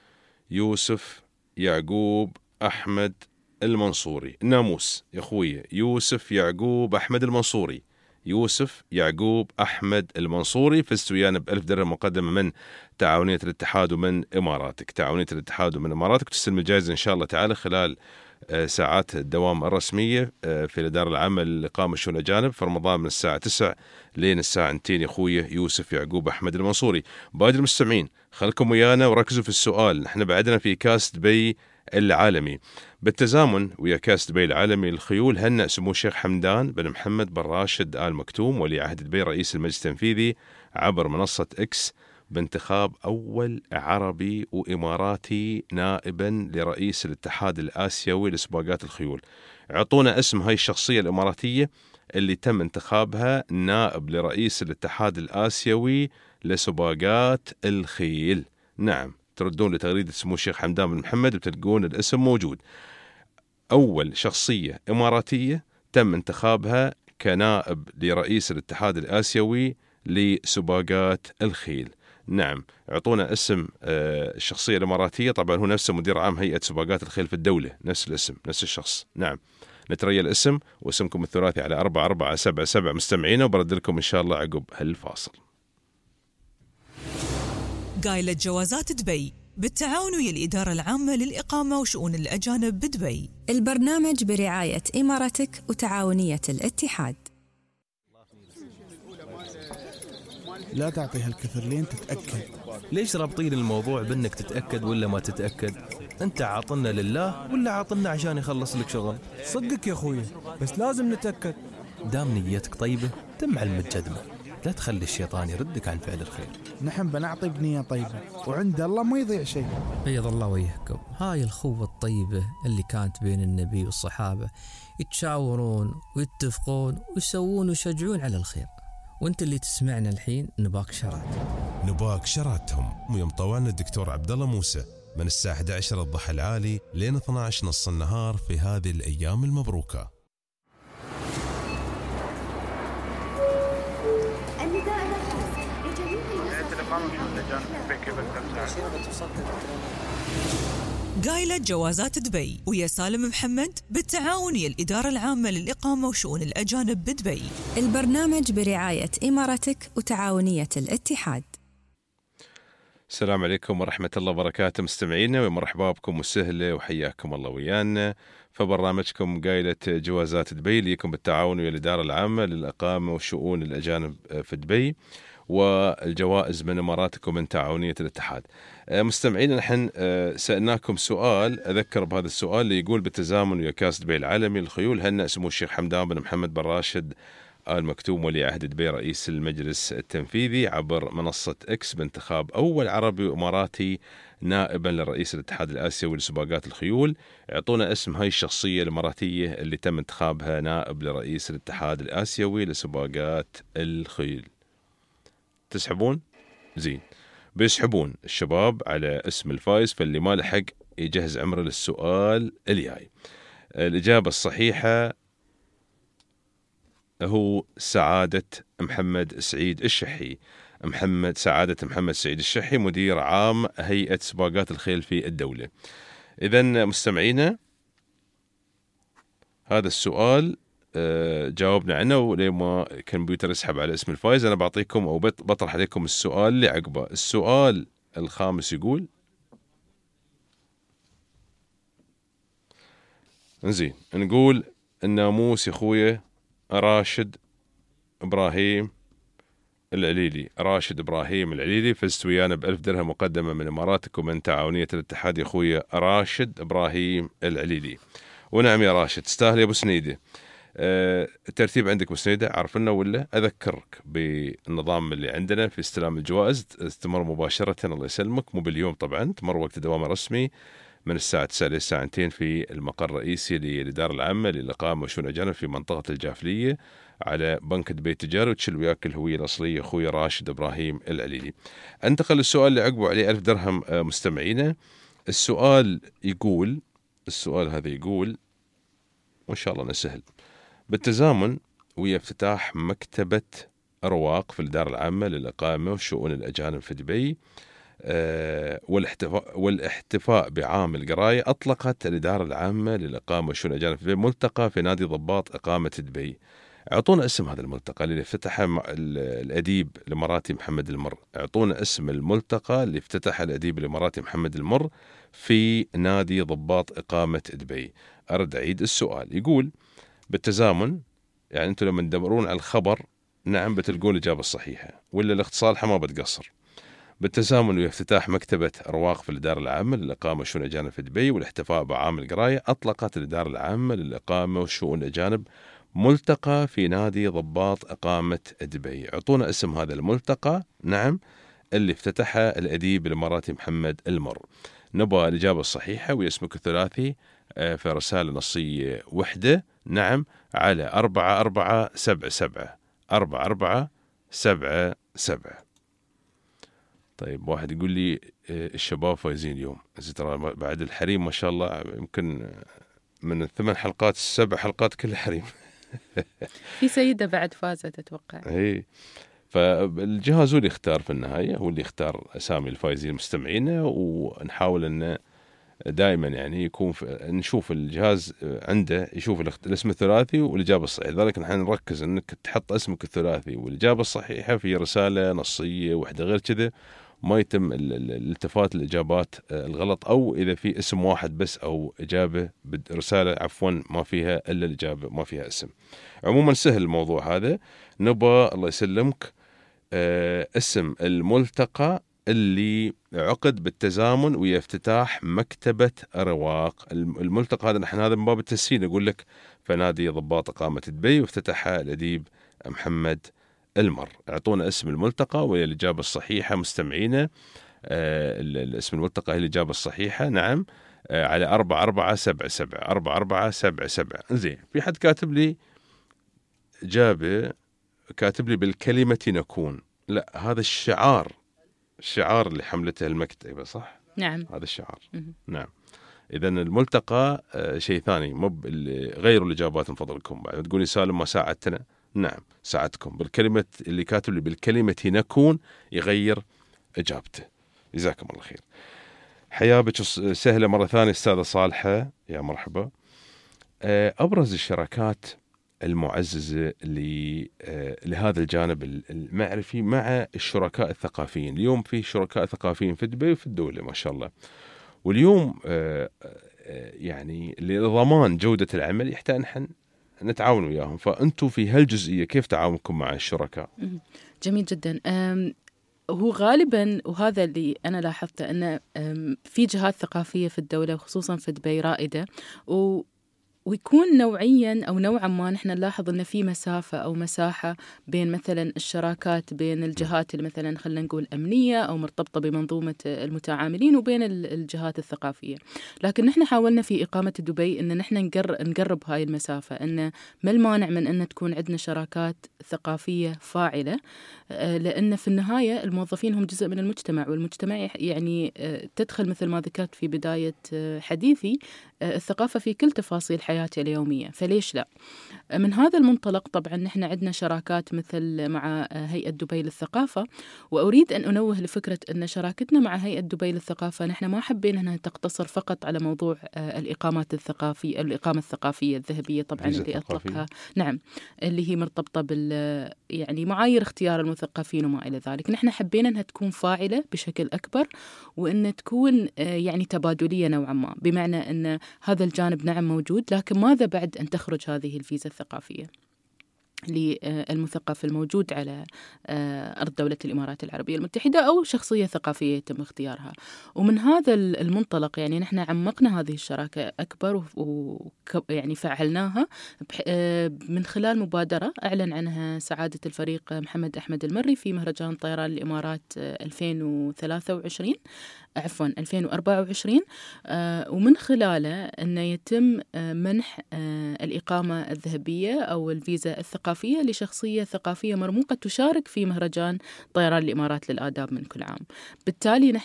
يوسف يعقوب أحمد المنصوري. الناموس يا أخوي يوسف يعقوب أحمد المنصوري. يوسف يعقوب أحمد المنصوري فزت ويانا ب1000 درهم مقدمة من تعاونية الاتحاد ومن إماراتك. تعاونية الاتحاد ومن إماراتك تستلم الجائزة إن شاء الله تعالى خلال ساعات الدوام الرسمية في الإدارة العامة للإقامة والشؤون الأجانب في رمضان من الساعة 9 لين الساعة 2 يا أخوي يوسف يعقوب أحمد المنصوري. باقي المستمعين خلكم ويانا وركزوا في السؤال. نحن بعدنا في كاس دبي العالمي. بالتزامن ويا كاس دبي العالمي للخيول هنأ سمو الشيخ حمدان بن محمد بن راشد آل مكتوم ولي عهد دبي رئيس المجلس التنفيذي عبر منصة إكس بانتخاب أول عربي وإماراتي نائبا لرئيس الاتحاد الآسيوي لسباقات الخيول. اعطونا اسم هاي الشخصية الإماراتية اللي تم انتخابها نائب لرئيس الاتحاد الآسيوي لسباقات الخيل. نعم تردون لتغريدة سمو الشيخ حمدان بن محمد وتلقون الاسم موجود. أول شخصية إماراتية تم انتخابها كنائب لرئيس الاتحاد الآسيوي لسباقات الخيل. نعم اعطونا اسم الشخصية الإماراتية. طبعا هو نفسه مدير عام هيئة سباقات الخيل في الدولة، نفس الاسم نفس الشخص. نعم نتريا الاسم واسمكم الثلاثي على 4477 مستمعين وبرد لكم إن شاء الله عقب هالفاصل. قايلة جوازات دبي بالتعاون ويا الإدارة العامة للإقامة وشؤون الأجانب بدبي. البرنامج برعاية إماراتك وتعاونية الاتحاد. لا تعطي هالكثر لين تتأكد. ليش رابطين الموضوع بأنك تتأكد ولا ما تتأكد؟ أنت عاطلنا لله ولا عاطلنا عشان يخلص لك شغل؟ صدقك يا أخوي بس لازم نتأكد. دام نيتك طيبة تم علم الجدمة، لا تخلي الشيطان يردك عن فعل الخير. نحن بنعطي بنية طيبة وعند الله ما يضيع شيء. بيض الله وجهكم. هاي الخوة الطيبة اللي كانت بين النبي والصحابة، يتشاورون ويتفقون ويسوون ويشجعون على الخير. وانت اللي تسمعنا الحين نباك شرات. نباك شراتهم ويوم طوعنا الدكتور عبد الله موسى من الساعة 11 الضحى العالي لين 12 نص النهار في هذه الأيام المبروكة. قايلة جوازات دبي ويا سالم محمد بالتعاون ويا الإدارة العامة للإقامة وشؤون الأجانب بدبي. البرنامج برعاية إماراتك وتعاونية الاتحاد. السلام عليكم ورحمة الله وبركاته مستمعينا ومرحبا بكم وسهلا وحياكم الله ويانا فبرنامجكم قايلة جوازات دبي ليكم بالتعاون ويا الإدارة العامة للإقامة وشؤون الأجانب في دبي والجوائز من إماراتكم من تعاونية الاتحاد. مستمعين نحن سألناكم سؤال أذكر بهذا السؤال اللي يقول بالتزامن ويا كاس دبي العالمي للخيول هنأ سمو الشيخ حمدان بن محمد بن راشد آل مكتوم ولي عهد دبي رئيس المجلس التنفيذي عبر منصة إكس بانتخاب أول عربي وإماراتي نائبا لرئيس الاتحاد الآسيوي لسباقات الخيول. اعطونا اسم هاي الشخصية الإماراتية اللي تم انتخابها نائب لرئيس الاتحاد الآسيوي لسباقات الخيل. تسحبون؟ زين بيسحبون الشباب على اسم الفايز فاللي ما لحق يجهز عمره للسؤال الجاي. الإجابة الصحيحة هو سعادة محمد سعيد الشحي. سعادة محمد سعيد الشحي مدير عام هيئة سباقات الخيل في الدولة. إذن مستمعينا هذا السؤال جاوبنا عنه ولما كمبيوتر يسحب على اسم الفائز أنا بعطيكم أو بطرح عليكم السؤال اللي عقبه. السؤال الخامس يقول زين نقول الناموس يا خويا راشد إبراهيم العليلي فزت ويانا ب1000 درهم مقدمة من إماراتكم من تعاونية الاتحاد يا خويا راشد إبراهيم العليلي. ونعم يا راشد تستاهل يا أبو سنيدة. الترتيب عندك أبو سنيدة عارفنا ولا؟ أذكرك بالنظام اللي عندنا في استلام الجوائز تمر مباشرة الله يسلمك مو باليوم طبعا تمر وقت دوام رسمي من الساعة 9 للساعة 2 في المقر الرئيسي للإدارة العامة للإقامة وشؤون الأجانب في منطقة الجافلية على بنك دبي التجاري وتشيل وياك الهوية الأصلية أخوي راشد إبراهيم العليلي. انتقل للسؤال اللي عقبه عليه 1000 درهم مستمعينا. السؤال هذا يقول وإن شاء الله نسهل بالتزامن ويا افتتاح مكتبة رواق في الإدارة العامة للإقامة وشؤون الأجانب في دبي والاحتفاء بعام القراية، أطلقت الإدارة العامة للإقامة والشؤون الأجانب في دبي ملتقى في نادي ضباط إقامة دبي. أعطونا اسم هذا الملتقى اللي افتتحه الأديب الإماراتي محمد المر. أعطونا اسم الملتقى اللي افتتحه الأديب الإماراتي محمد المر في نادي ضباط إقامة دبي. أرد أعيد السؤال. يقول بالتزامن، يعني أنتم لما تدورون على الخبر نعم بتلقون الإجابة الصحيحة، ولا الاختصار ما بتقصر. بالتزامن ويا افتتاح مكتبة رواق في الإدارة العامة للإقامة والشؤون الأجانب في دبي والاحتفاء بعام القراية، أطلقت الإدارة العامة للإقامة والشؤون الأجانب ملتقى في نادي ضباط إقامة دبي. أعطونا اسم هذا الملتقى نعم اللي افتتحه الأديب الإماراتي محمد المر. نبغى الإجابة الصحيحة واسمك الثلاثي في رسالة نصية وحدة نعم على 4477 4477. طيب واحد يقول لي الشباب فايزين اليوم، ترى بعد الحريم ما شاء الله يمكن من 8 حلقات 7 حلقات كلها حريم. في سيدة بعد فازت أتوقع. اي فالجهاز هو اللي يختار في النهاية، هو اللي يختار أسامي الفايزين المستمعين، ونحاول أن دائما يعني يكون نشوف الجهاز عنده يشوف الاسم الثلاثي والإجابة الصحيحة. لذلك نحن نركز أنك تحط اسمك الثلاثي والإجابة الصحيحة في رسالة نصية واحدة، غير كذا ما يتم الالتفات الإجابات الغلط، أو إذا في اسم واحد بس أو إجابة رسالة ما فيها إلا الإجابة ما فيها اسم. عموما سهل الموضوع هذا. نبى الله يسلمك اسم الملتقى اللي عقد بالتزامن ويا افتتاح مكتبة رواق. الملتقى هذا نحن هذا من باب التسهيل نقول لك فنادي ضباط إقامة دبي وافتتحها الأديب محمد المر. اعطونا اسم الملتقى وهي الإجابة الصحيحة مستمعينا. الاسم الملتقى هي الإجابة الصحيحة نعم على 4477 4477. زين في حد كاتب لي إجابة، كاتب لي بالكلمة نكون. لا هذا الشعار اللي حملته المكتبة صح؟ نعم هذا الشعار. نعم إذن الملتقى شيء ثاني، غيروا الإجابات من فضلكم. بعد تقولي سالم ما ساعدتنا، نعم ساعدتكم بالكلمة اللي كاتب لي بالكلمة نكون يغير إجابته. جزاكم الله خير. حياة بك سهلة مرة ثانية أستاذة صالحة، يا مرحبا. أبرز الشراكات المعززة لهذا الجانب المعرفي مع الشركاء الثقافيين. اليوم في شركاء ثقافيين في دبي وفي الدولة ما شاء الله، واليوم يعني لضمان جودة العمل يحتاج نحن نتعاون وياهم، فأنتم في هالجزئية كيف تعاونكم مع الشركاء؟ جميل جدا. هو غالبا وهذا اللي أنا لاحظته أن في جهات ثقافية في الدولة وخصوصا في دبي رائدة، ويكون نوعيا أو نوعا ما نحن نلاحظ أن في مسافة أو مساحة بين مثلا الشراكات بين الجهات اللي مثلا خلينا نقول أمنية أو مرتبطة بمنظومة المتعاملين وبين الجهات الثقافية. لكن نحن حاولنا في إقامة دبي أن نحن نقرب هاي المسافة، أن ما المانع من أن تكون عندنا شراكات ثقافية فاعلة، لأن في النهاية الموظفين هم جزء من المجتمع، والمجتمع يعني تدخل مثل ما ذكرت في بداية حديثي الثقافة في كل تفاصيل حياتي اليومية، فليش لا؟ من هذا المنطلق طبعا نحن عندنا شراكات مثل مع هيئة دبي للثقافة، وأريد أن أنوه لفكرة أن شراكتنا مع هيئة دبي للثقافة نحن ما حابين أنها تقتصر فقط على موضوع الإقامة الثقافية الذهبية طبعا اللي أطلقها، نعم اللي هي مرتبطة يعني معايير اختيار المثقفين وما إلى ذلك. نحن حبينا أنها تكون فاعلة بشكل أكبر، وأن تكون يعني تبادلية نوعا ما، بمعنى أن هذا الجانب نعم موجود، لكن ماذا بعد أن تخرج هذه الفيزا الثقافية للمثقف الموجود على أرض دولة الإمارات العربية المتحدة أو شخصية ثقافية يتم اختيارها. ومن هذا المنطلق يعني نحن عمقنا هذه الشراكة أكبر يعني فعلناها من خلال مبادرة أعلن عنها سعادة الفريق محمد أحمد المري في مهرجان طيران الإمارات 2024، ومن خلاله أن يتم منح الإقامة الذهبية أو الفيزا الثقافية لشخصية ثقافية مرموقة تشارك في مهرجان طيران الإمارات للآداب من كل عام. بالتالي نحن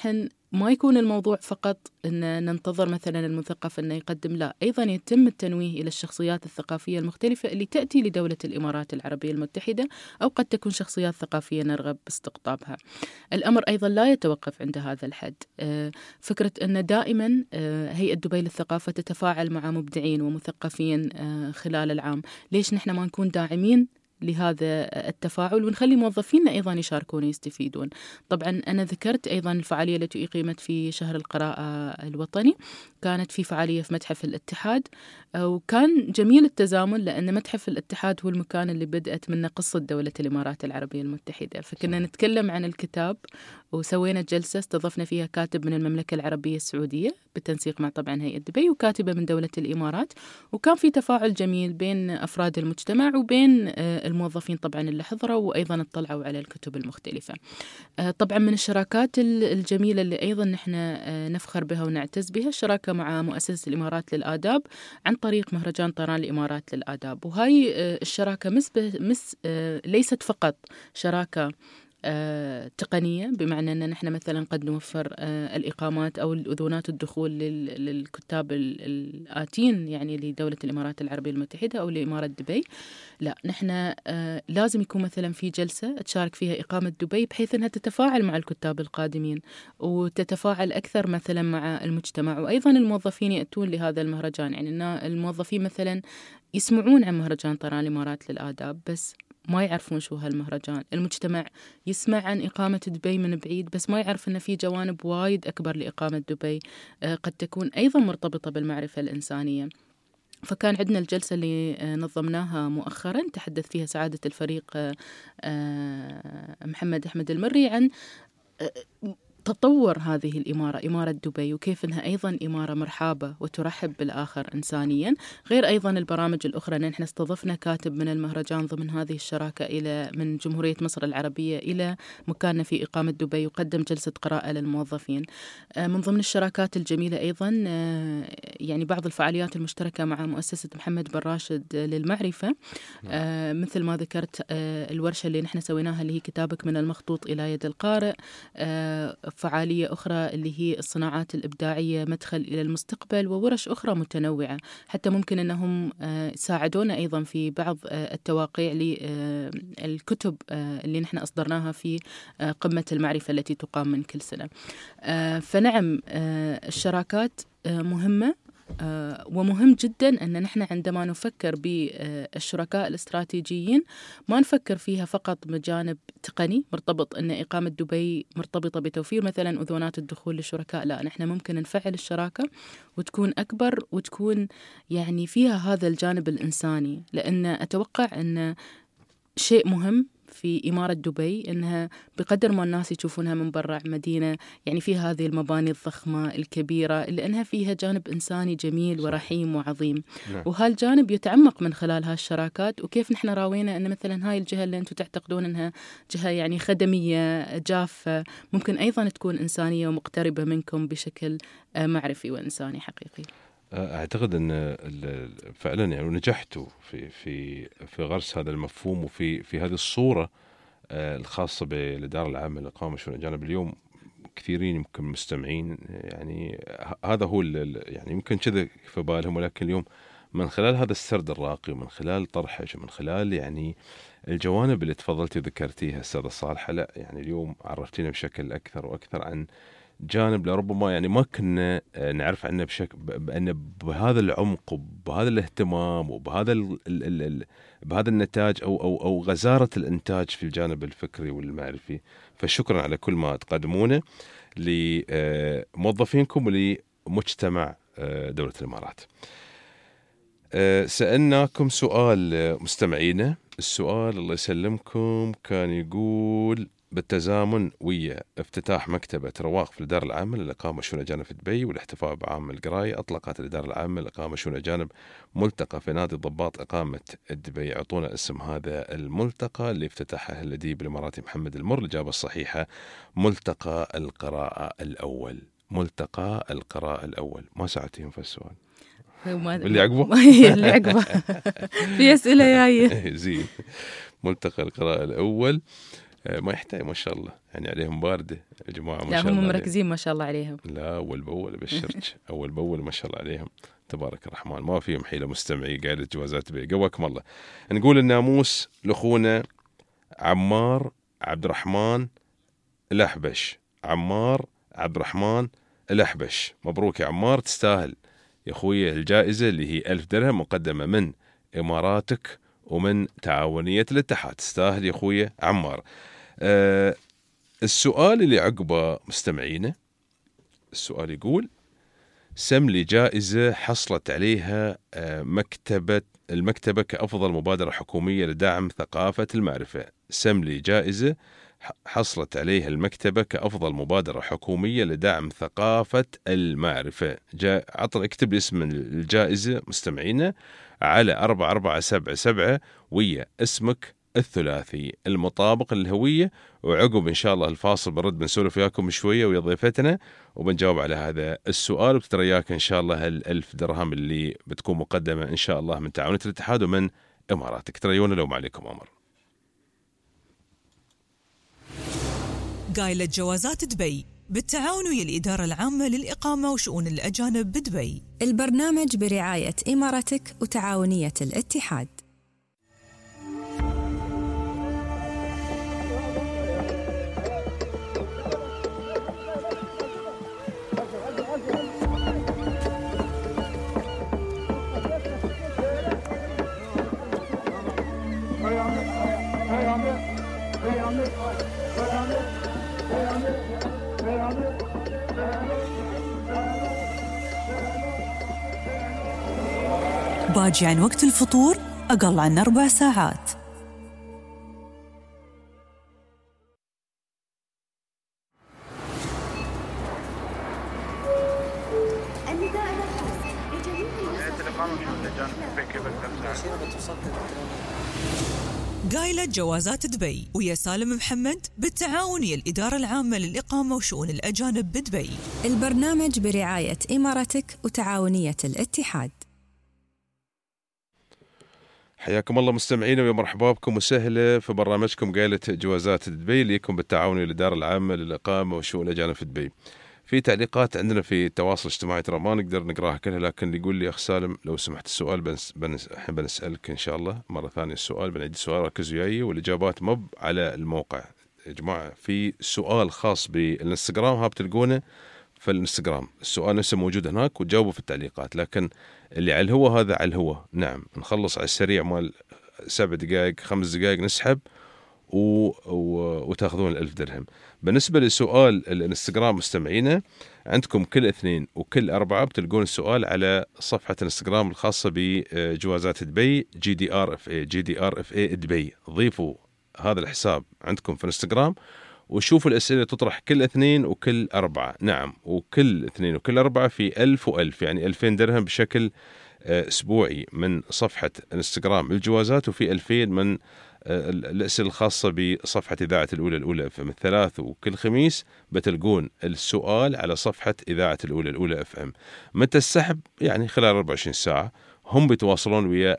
ما يكون الموضوع فقط أن ننتظر مثلا المثقف أنه يقدم، لا، أيضا يتم التنويه إلى الشخصيات الثقافية المختلفة اللي تأتي لدولة الإمارات العربية المتحدة، أو قد تكون شخصيات ثقافية نرغب باستقطابها. الأمر أيضا لا يتوقف عند هذا الحد. فكرة أن دائما هيئة دبي للثقافة تتفاعل مع مبدعين ومثقفين خلال العام، ليش نحن ما نكون داعمين لهذا التفاعل ونخلي موظفينا أيضا يشاركون ويستفيدون؟ طبعا أنا ذكرت أيضا الفعالية التي أقيمت في شهر القراءة الوطني، كانت في فعالية في متحف الاتحاد، وكان جميل التزامن، لأن متحف الاتحاد هو المكان اللي بدأت منه قصة دولة الإمارات العربية المتحدة. فكنا نتكلم عن الكتاب، وسوينا جلسة استضفنا فيها كاتب من المملكة العربية السعودية بالتنسيق مع طبعا هيئة دبي، وكاتبة من دولة الإمارات، وكان في تفاعل جميل بين أفراد المجتمع وبين الموظفين طبعا اللي حضروا، وأيضا اطلعوا على الكتب المختلفة. طبعا من الشراكات الجميلة اللي أيضا نحن نفخر بها ونعتز بها الشراكة مع مؤسسة الإمارات للآداب عن طريق مهرجان طيران الإمارات للآداب. وهاي الشراكة ليست فقط شراكة تقنية، بمعنى أن نحن مثلا قد نوفر الإقامات أو الأذونات الدخول للكتاب الآتين يعني لدولة الإمارات العربية المتحدة أو لإمارة دبي، لا، نحن لازم يكون مثلا في جلسة تشارك فيها إقامة دبي، بحيث أنها تتفاعل مع الكتاب القادمين وتتفاعل أكثر مثلا مع المجتمع، وأيضا الموظفين يأتون لهذا المهرجان. يعني أن الموظفين مثلا يسمعون عن مهرجان طيران الإمارات للآداب بس ما يعرفون شو هالمهرجان، المجتمع يسمع عن إقامة دبي من بعيد بس ما يعرف أن في جوانب وايد أكبر لإقامة دبي قد تكون أيضا مرتبطة بالمعرفة الإنسانية. فكان عندنا الجلسة اللي نظمناها مؤخرا تحدث فيها سعادة الفريق محمد أحمد المري عن تطور هذه الإمارة، إمارة دبي، وكيف أنها أيضا إمارة مرحابة وترحب بالآخر إنسانيا، غير أيضا البرامج الأخرى. نحن استضفنا كاتب من المهرجان ضمن هذه الشراكة من جمهورية مصر العربية إلى مكاننا في إقامة دبي، وقدم جلسة قراءة للموظفين. من ضمن الشراكات الجميلة أيضا يعني بعض الفعاليات المشتركة مع مؤسسة محمد بن راشد للمعرفة، مثل ما ذكرت الورشة اللي نحن سويناها اللي هي كتابك من المخطوط إلى يد القارئ، فعالية أخرى اللي هي الصناعات الإبداعية مدخل إلى المستقبل، وورش أخرى متنوعة. حتى ممكن أنهم ساعدونا أيضا في بعض التواقيع للكتب اللي نحن أصدرناها في قمة المعرفة التي تقام من كل سنة. فنعم، الشراكات مهمة، ومهم جدا أن نحن عندما نفكر بالشركاء الاستراتيجيين ما نفكر فيها فقط بجانب تقني مرتبط أن إقامة دبي مرتبطة بتوفير مثلا أذونات الدخول للشركاء، لا، نحن ممكن نفعل الشراكة وتكون أكبر وتكون يعني فيها هذا الجانب الإنساني. لأن أتوقع أن شيء مهم في إمارة دبي أنها بقدر ما الناس يشوفونها من برا مدينة يعني فيها هذه المباني الضخمة الكبيرة، إلا أنها فيها جانب إنساني جميل ورحيم وعظيم. وهالجانب يتعمق من خلال هالشراكات. وكيف نحن راوينا أن مثلا هاي الجهة اللي أنتم تعتقدون أنها جهة يعني خدمية جافة ممكن أيضا تكون إنسانية ومقتربة منكم بشكل معرفي وإنساني حقيقي. أعتقد أن فعلا يعني نجحتوا في غرس هذا المفهوم وفي هذه الصورة الخاصة بالإدارة العامة للإقامة وشؤون الأجانب. اليوم كثيرين يمكن مستمعين يعني هذا هو يعني يمكن كذا في بالهم، ولكن اليوم من خلال هذا السرد الراقي ومن خلال طرحك ومن خلال يعني الجوانب اللي تفضلتي ذكرتيها أستاذة صالحة، لا يعني اليوم عرفتينا بشكل أكثر وأكثر عن جانب لربما يعني ما كنا نعرف عنه بأن بهذا العمق وبهذا الاهتمام وبهذا بهذا النتاج أو غزارة الإنتاج في الجانب الفكري والمعرفي. فشكرا على كل ما تقدمونه لموظفينكم ولمجتمع دولة الإمارات. سألناكم سؤال مستمعينا، السؤال الله يسلمكم كان يقول: بالتزامن ويا افتتاح مكتبة رواق في الإدارة العامة للإقامة وشؤون الأجانب في دبي والاحتفاء بعام القراية، أطلقت الإدارة العامة للإقامة وشؤون الأجانب ملتقى في نادي ضباط إقامة دبي. يعطونا اسم هذا الملتقى اللي افتتحه الأديب الإماراتي محمد المر. الإجابة الصحيحة ملتقى القراءة الأول. ملتقى القراءة الأول. ما ساعدتهم في السؤال اللي عقبه اللي عقبه في أسئلة جاية زين. ملتقى القراءة الأول. ما يحتاج ما شاء الله، يعني عليهم باردة يا جماعة ما لا شاء الله. هم مركزين ما شاء الله عليهم. لا أول بأول بشرك أول بأول ما شاء الله عليهم تبارك الرحمن، ما فيهم حيلة. مستمعي قايلة جوازات دبي قواكم الله. نقول الناموس لأخونا عمار عبد الرحمن الأحبش. عمار عبد الرحمن الأحبش، مبروك يا عمار، تستاهل يا أخوي الجائزة اللي هي 1000 درهم مقدمة من إماراتك ومن تعاونية الاتحاد. تستاهل يا أخوي عمار. السؤال اللي عقبه مستمعينا، السؤال يقول سم لي جائزة حصلت عليها المكتبة كأفضل مبادرة حكومية لدعم ثقافة المعرفة. سم لي جائزة حصلت عليها المكتبة كأفضل مبادرة حكومية لدعم ثقافة المعرفة. عطنا اكتب اسم الجائزة مستمعينا على 4477 ويا اسمك الثلاثي المطابق للهوية، وعقب إن شاء الله الفاصل برد بنسولف وياكم شوية ويا ضيفتنا وبنجاوب على هذا السؤال، وبترياك إن شاء الله 1000 درهم اللي بتكون مقدمة إن شاء الله من تعاونية الاتحاد ومن إماراتك. تريونا لو ما عليكم أمر. قايلة جوازات دبي بالتعاون ويا الإدارة العامة للإقامة وشؤون الأجانب بدبي. البرنامج برعاية إماراتك وتعاونية الاتحاد. باجي عن وقت الفطور أقل عن 4 ساعات. قايلة جوازات دبي ويا سالم محمد بالتعاون ويا الإدارة العامة للإقامة وشؤون الأجانب بدبي. البرنامج برعاية إماراتك وتعاونية الاتحاد. حياكم الله مستمعينا ويا مرحبا بكم وسهلا في برنامجكم قايلة جوازات دبي اللي يكون بالتعاون ويا الإدارة العامة للإقامة وشؤون الأجانب في دبي. في تعليقات عندنا في التواصل الاجتماعي ترى ما نقدر نقراها كلها، لكن اللي يقول لي أخ سالم لو سمحت السؤال بنسألك إن شاء الله مرة ثانية السؤال، بنعيد السؤال ركزوا وياي والإجابات مب على الموقع يا جماعة. في سؤال خاص بالإنستغرام ها بتلقونه في الإنستغرام، السؤال نفسه موجود هناك وتجاوبوا في التعليقات، لكن اللي على الهوا هذا على الهوا. نعم نخلص على السريع مال 7 دقائق 5 دقائق نسحب وتاخذون 1000 درهم. بالنسبة لسؤال الانستغرام مستمعينا، عندكم كل اثنين وكل 4 بتلقون السؤال على صفحة الانستغرام الخاصة بجوازات دبي GDRFA دبي. ضيفوا هذا الحساب عندكم في الانستغرام وشوفوا الأسئلة تطرح كل 2 وكل 4. نعم وكل 2 وكل 4 في 1000 و1000 يعني 2000 درهم بشكل أسبوعي من صفحة انستغرام الجوازات، وفي 2000 من الأسئلة الخاصة بصفحة إذاعة الأولى FM الثلاث، وكل خميس بتلقون السؤال على صفحة إذاعة الأولى FM. متى السحب؟ يعني خلال 24 ساعة هم بيتواصلون ويا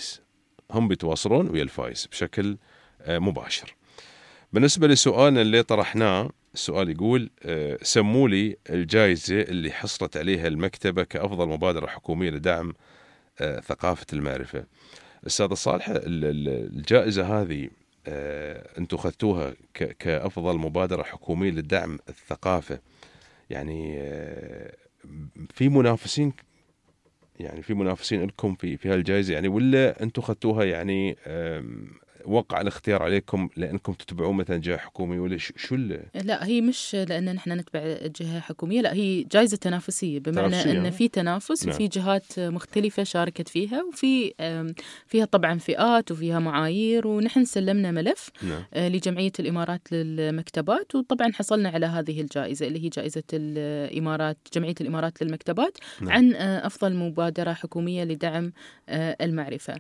الفايز بشكل مباشر. بالنسبة لسؤالنا اللي طرحناه، السؤال يقول سموا لي الجائزة اللي حصلت عليها المكتبة كأفضل مبادرة حكومية لدعم ثقافة المعرفة. أستاذ صالح الجائزة هذه أنتم أخذتوها كأفضل مبادرة حكومية لدعم الثقافة، يعني في منافسين لكم في هالجائزة يعني، ولا أنتم أخذتوها يعني وقع الاختيار عليكم لأنكم تتبعون مثلا جهة حكومية ولا شو لا هي مش لأن نحن نتبع جهة حكومية، لا هي جائزة تنافسية بمعنى أن في تنافس وفي جهات مختلفة شاركت فيها، وفي فيها طبعا فئات وفيها معايير، ونحن سلمنا ملف لجمعية الإمارات للمكتبات، وطبعا حصلنا على هذه الجائزة اللي هي جائزة الإمارات جمعية الإمارات للمكتبات عن أفضل مبادرة حكومية لدعم المعرفة.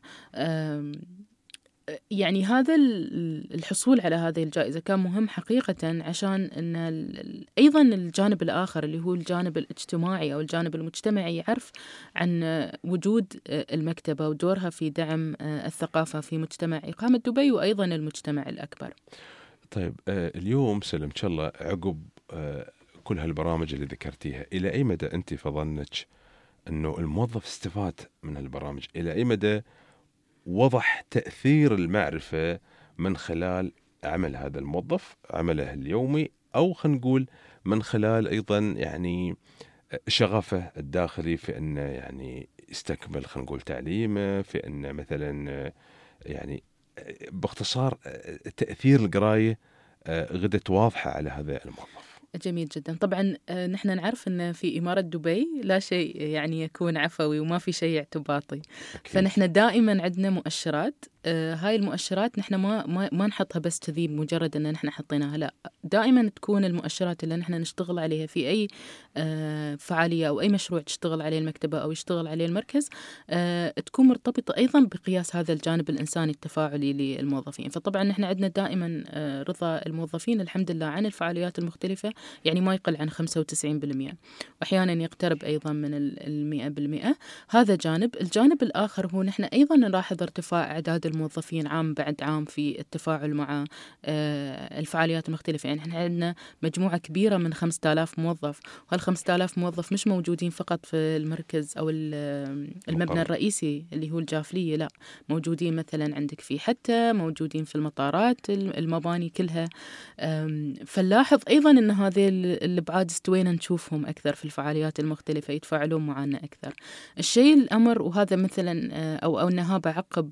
يعني هذا الحصول على هذه الجائزة كان مهم حقيقة عشان أن أيضا الجانب الآخر اللي هو الجانب الاجتماعي أو الجانب المجتمعي يعرف عن وجود المكتبة ودورها في دعم الثقافة في مجتمع إقامة دبي وأيضا المجتمع الأكبر. طيب اليوم سلم إن شاء الله عقب كل هالبرامج اللي ذكرتيها، إلى أي مدى أنت في ظنك أنه الموظف استفاد من هالبرامج؟ إلى أي مدى وضح تأثير المعرفة من خلال عمل هذا الموظف، عمله اليومي، أو خلينا نقول من خلال أيضا يعني شغفه الداخلي في أنه يعني يستكمل خلينا نقول تعليمه، في أنه مثلا يعني باختصار تأثير القراية غدت واضحة على هذا الموظف. جميل جدا. طبعا نحن نعرف أن في إمارة دبي لا شيء يعني يكون عفوي وما في شيء اعتباطي. فنحن دائما عندنا مؤشرات، هاي المؤشرات نحن ما نحطها بس تذيب مجرد أن نحن حطيناها، لا، دائما تكون المؤشرات اللي نحن نشتغل عليها في أي فعالية أو أي مشروع تشتغل عليه المكتبة أو يشتغل عليه المركز تكون مرتبطة أيضا بقياس هذا الجانب الإنساني التفاعلي للموظفين. فطبعا نحن عندنا دائما رضا الموظفين الحمد لله عن الفعاليات المختلفة يعني ما يقل عن 95%، وأحيانا يقترب أيضا من 100%. هذا جانب. الجانب الآخر هو نحن أيضا نلاحظ ارتفاع أعداد الموظفين عام بعد عام في التفاعل مع الفعاليات المختلفة. يعني نحن عندنا مجموعة كبيرة من 5000 موظف، وهال 5000 موظف مش موجودين فقط في المركز أو المبنى الرئيسي اللي هو الجافلية، لا، موجودين مثلا عندك في حتى موجودين في المطارات، المباني كلها. فنلاحظ أيضا أن هذه الأبعاد استوينا نشوفهم أكثر في الفعاليات المختلفة، يتفاعلون معنا أكثر. الشيء الأمر، وهذا مثلا أو أنها بعقب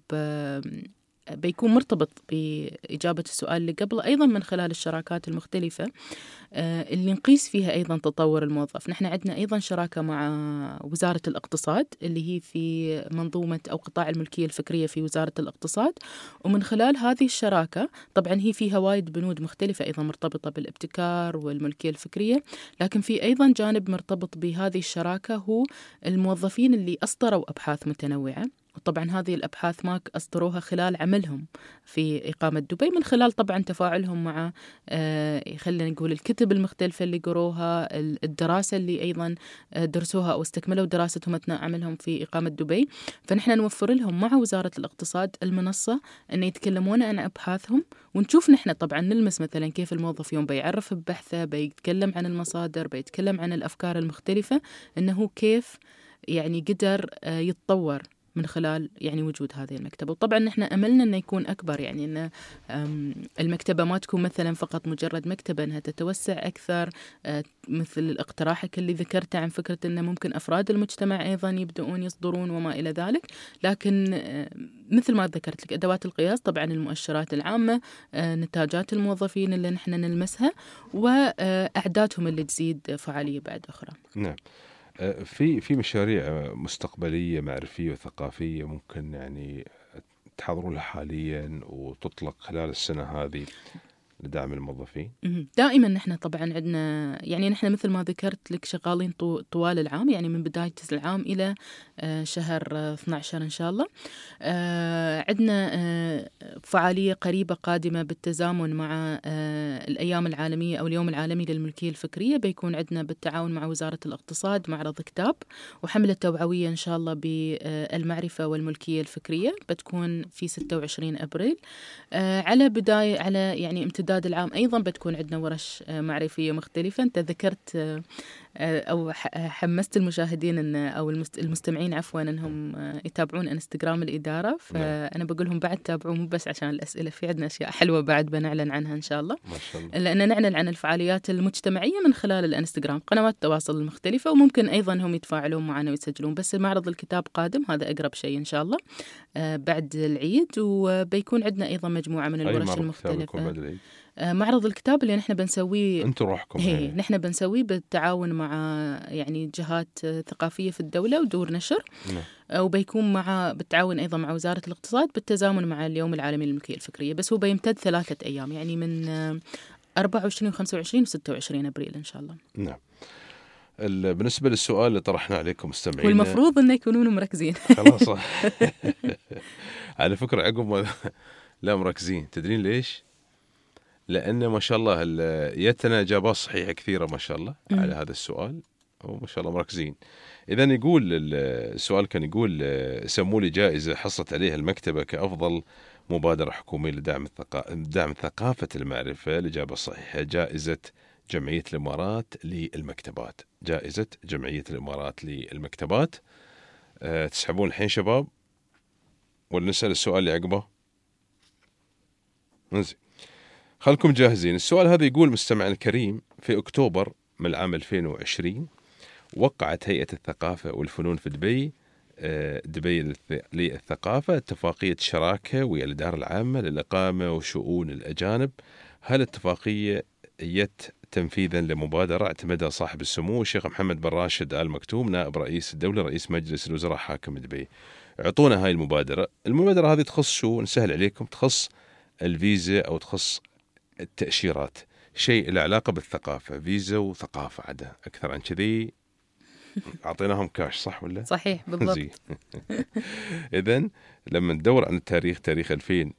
بيكون مرتبط بإجابة السؤال اللي قبله، أيضا من خلال الشراكات المختلفة اللي نقيس فيها أيضا تطور الموظف. نحن عندنا أيضا شراكة مع وزارة الاقتصاد اللي هي في منظومة أو قطاع الملكية الفكرية في وزارة الاقتصاد، ومن خلال هذه الشراكة طبعا هي فيها وايد بنود مختلفة أيضا مرتبطة بالابتكار والملكية الفكرية، لكن في أيضا جانب مرتبط بهذه الشراكة هو الموظفين اللي أصدروا أبحاث متنوعة. وطبعا هذه الأبحاث ما أصدروها خلال عملهم في إقامة دبي، من خلال طبعا تفاعلهم مع خلينا نقول الكتب المختلفة اللي قروها، الدراسة اللي أيضا درسوها أو استكملوا دراستهم أثناء عملهم في إقامة دبي. فنحن نوفر لهم مع وزارة الاقتصاد المنصة أن يتكلمون عن أبحاثهم، ونشوف نحن طبعا نلمس مثلا كيف الموظف يوم بيعرف ببحثه، بيتكلم عن المصادر، بيتكلم عن الأفكار المختلفة، أنه كيف يعني قدر يتطور من خلال يعني وجود هذه المكتبة. وطبعا نحن أملنا أنه يكون أكبر، يعني أن المكتبة ما تكون مثلا فقط مجرد مكتبة، أنها تتوسع أكثر، مثل الاقتراحك اللي ذكرته عن فكرة أنه ممكن أفراد المجتمع أيضا يبدأون يصدرون وما إلى ذلك. لكن مثل ما ذكرت لك أدوات القياس طبعا المؤشرات العامة، نتاجات الموظفين اللي نحن نلمسها، وأعدادهم اللي تزيد فعالية بعد أخرى. نعم. في مشاريع مستقبلية معرفية وثقافية ممكن يعني تحضروا لها حاليا وتطلق خلال السنة هذه لدعم الموظفين؟ دائما نحن طبعا عندنا يعني نحن مثل ما ذكرت لك شغالين طوال العام، يعني من بداية العام إلى شهر 12 إن شاء الله. عندنا فعالية قريبة قادمة بالتزامن مع الأيام العالمية أو اليوم العالمي للملكية الفكرية، بيكون عندنا بالتعاون مع وزارة الاقتصاد معرض كتاب وحملة توعوية إن شاء الله بالمعرفة والملكية الفكرية، بتكون في 26 أبريل. على بداية على يعني امتداد العام أيضا بتكون عندنا ورش معرفية مختلفة. أنت ذكرت أو حمست المشاهدين إن أو المستمعين عفوا أنهم يتابعون انستغرام الإدارة، فأنا بقولهم بعد تابعوا، مو بس عشان الأسئلة، في عندنا أشياء حلوة بعد بنعلن عنها إن شاء الله. ما شاء الله. لأن نعلن عن الفعاليات المجتمعية من خلال الانستغرام، قنوات التواصل المختلفة، وممكن أيضا هم يتفاعلون معنا ويسجلون. بس معرض الكتاب قادم، هذا أقرب شيء إن شاء الله بعد العيد، وبيكون عندنا أيضا مجموعة من الورش المختلفة. معرض الكتاب اللي نحن بنسويه انتم روحكم نحن بنسويه بالتعاون مع يعني جهات ثقافية في الدولة ودور نشر، وبيكون بالتعاون أيضا مع وزارة الاقتصاد بالتزامن مع اليوم العالمي للملكية الفكرية. بس هو بيمتد 3 أيام، يعني من 24 و25 و26 أبريل إن شاء الله. نعم. بالنسبة للسؤال اللي طرحنا عليكم مستمعين، والمفروض أنه يكونون مركزين. خلاص. على فكرة عقب لا مركزين، تدرين ليش؟ لأن ما شاء الله يتنا إجابات صحيحة كثيرة ما شاء الله على هذا السؤال، وما شاء الله مركزين. إذن يقول السؤال كان يقول سموا لي جائزة حصلت عليها المكتبة كأفضل مبادرة حكومية لدعم دعم ثقافة المعرفة. الإجابة الصحيحة جائزة جمعية الإمارات للمكتبات. جائزة جمعية الإمارات للمكتبات. تسحبون الحين شباب ولا نسأل السؤال اللي عقبه؟ نزل. خلكم جاهزين. السؤال هذا يقول مستمعنا الكريم: في أكتوبر من العام 2020 وقعت هيئة الثقافة والفنون في دبي للثقافة اتفاقية شراكة ويا الإدارة العامة للإقامة وشؤون الأجانب. هل اتفاقية تنفيذا لمبادرة اعتمدها صاحب السمو الشيخ محمد بن راشد آل مكتوم نائب رئيس الدولة رئيس مجلس الوزراء حاكم دبي؟ اعطونا هاي المبادرة هذه تخص شو؟ نسهل عليكم، تخص الفيزا أو تخص التأشيرات، شيء له علاقة بالثقافة، فيزا وثقافة عدا أكثر عن كذي. أعطيناهم كاش صح ولا؟ صحيح بالضبط. إذن لما ندور عن تاريخ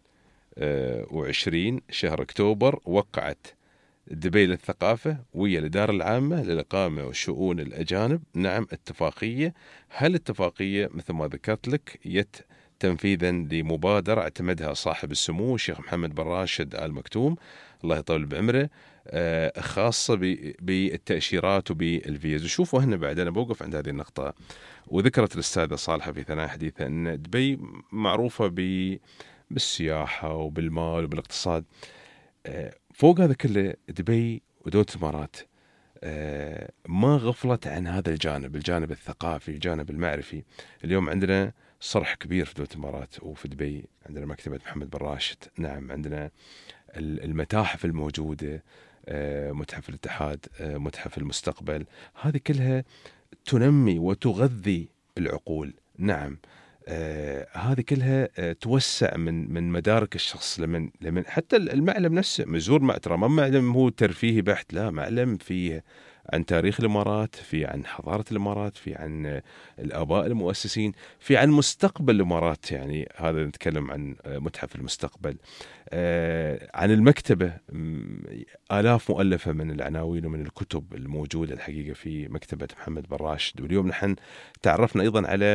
2020 شهر أكتوبر وقعت دبي للثقافة ويا الإدارة العامة للإقامة وشؤون الأجانب نعم اتفاقية. هل اتفاقية مثل ما ذكرت لك تنفيذا لمبادرة اعتمدها صاحب السمو الشيخ محمد بن راشد آل مكتوم الله يطول بعمره خاصة بالتأشيرات وبالفيز. وشوفوا هنا بعد أنا بوقف عند هذه النقطة. وذكرت الأستاذة صالحة في ثنايا حديثة أن دبي معروفة بالسياحة وبالمال وبالاقتصاد. فوق هذا كله دبي ودولة الإمارات ما غفلت عن هذا الجانب الثقافي، الجانب المعرفي. اليوم عندنا صرح كبير في دولة الإمارات وفي دبي، عندنا مكتبة محمد بن راشد، نعم عندنا المتاحف الموجودة، متحف الاتحاد، متحف المستقبل، هذه كلها تنمي وتغذي العقول. نعم هذه كلها توسع من مدارك الشخص. لمن حتى المعلم نفسه مزور ترى ما معلم هو ترفيهي بحت، لا معلم فيه عن تاريخ الإمارات، في عن حضارة الإمارات، في عن الآباء المؤسسين، في عن مستقبل الإمارات. يعني هذا نتكلم عن متحف المستقبل، عن المكتبة، آلاف مؤلفة من العناوين ومن الكتب الموجودة الحقيقة في مكتبة محمد بن راشد. واليوم نحن تعرفنا أيضا على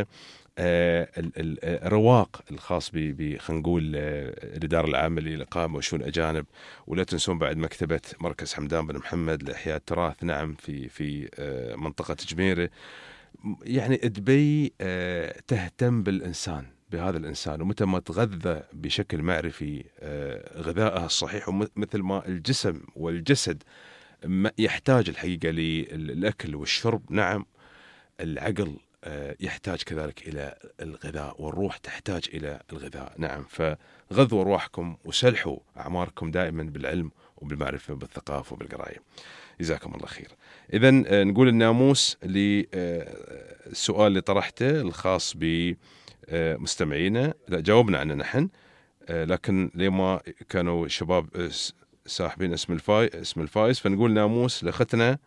الرواق الخاص خلينا نقول الإدارة العامة للإقامة وشؤون الأجانب. ولا تنسون بعد مكتبة مركز حمدان بن محمد لإحياء التراث، نعم في منطقة جميرة. يعني دبي تهتم بالإنسان، بهذا الإنسان، ومتى ما تغذى بشكل معرفي غذائها الصحيح، ومثل ما الجسم والجسد يحتاج الحقيقة للأكل والشرب، نعم العقل يحتاج كذلك إلى الغذاء، والروح تحتاج إلى الغذاء. نعم فغذوا أرواحكم وسلحوا أعماركم دائما بالعلم وبالمعرفة وبالثقافة وبالقراية. جزاكم الله خير. إذن نقول الناموس للسؤال اللي طرحته الخاص بمستمعينا، لا جاوبنا عنه نحن، لكن لما كانوا شباب ساحبين اسم الفائز، فنقول ناموس لأختنا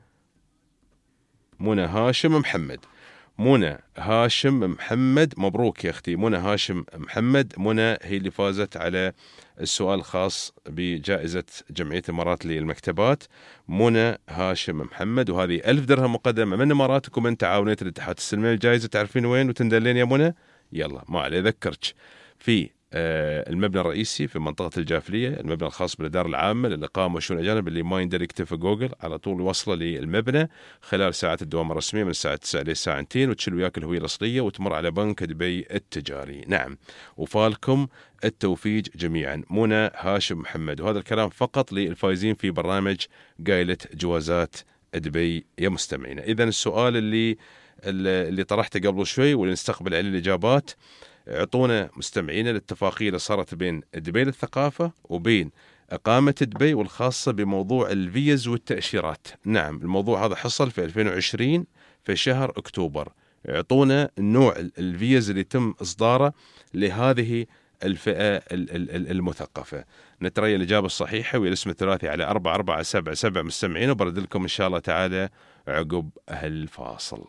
منى هاشم محمد. منى هاشم محمد، مبروك يا أختي منى هاشم محمد. منى هي اللي فازت على السؤال الخاص بجائزة جمعية الإمارات للمكتبات. منى هاشم محمد، وهذه 1000 درهم مقدمة من إماراتك ومن تعاونية الاتحاد السلمي. الجائزة تعرفين وين وتندلين يا منى؟ يلا ما علي أذكرك في المبنى الرئيسي في منطقة الجافلية، المبنى الخاص بالإدارة العامة للإقامة وشؤون الأجانب، اللي ما يندر يكتب في جوجل على طول وصله للمبنى خلال ساعات الدوام الرسمية من الساعة 9 إلى الساعة 2، وتشيل وياك الهوية الأصلية وتمر على بنك دبي التجاري. نعم وفالكم التوفيق جميعا. منى هاشم محمد. وهذا الكلام فقط للفائزين في برنامج قايلة جوازات دبي يا مستمعين. إذن السؤال اللي طرحته قبل شوي واللي نستقبل عليه الإجابات، اعطونا مستمعينا الاتفاقية اللي صارت بين دبي للثقافة وبين إقامة دبي والخاصة بموضوع الفيز والتأشيرات. نعم الموضوع هذا حصل في 2020 في شهر أكتوبر. اعطونا نوع الفيز اللي تم إصداره لهذه الفئة المثقفة. نتري الإجابة الصحيحة والاسم الثلاثي على 4477 مستمعين، وبرد لكم إن شاء الله تعالى عقب هالفاصل.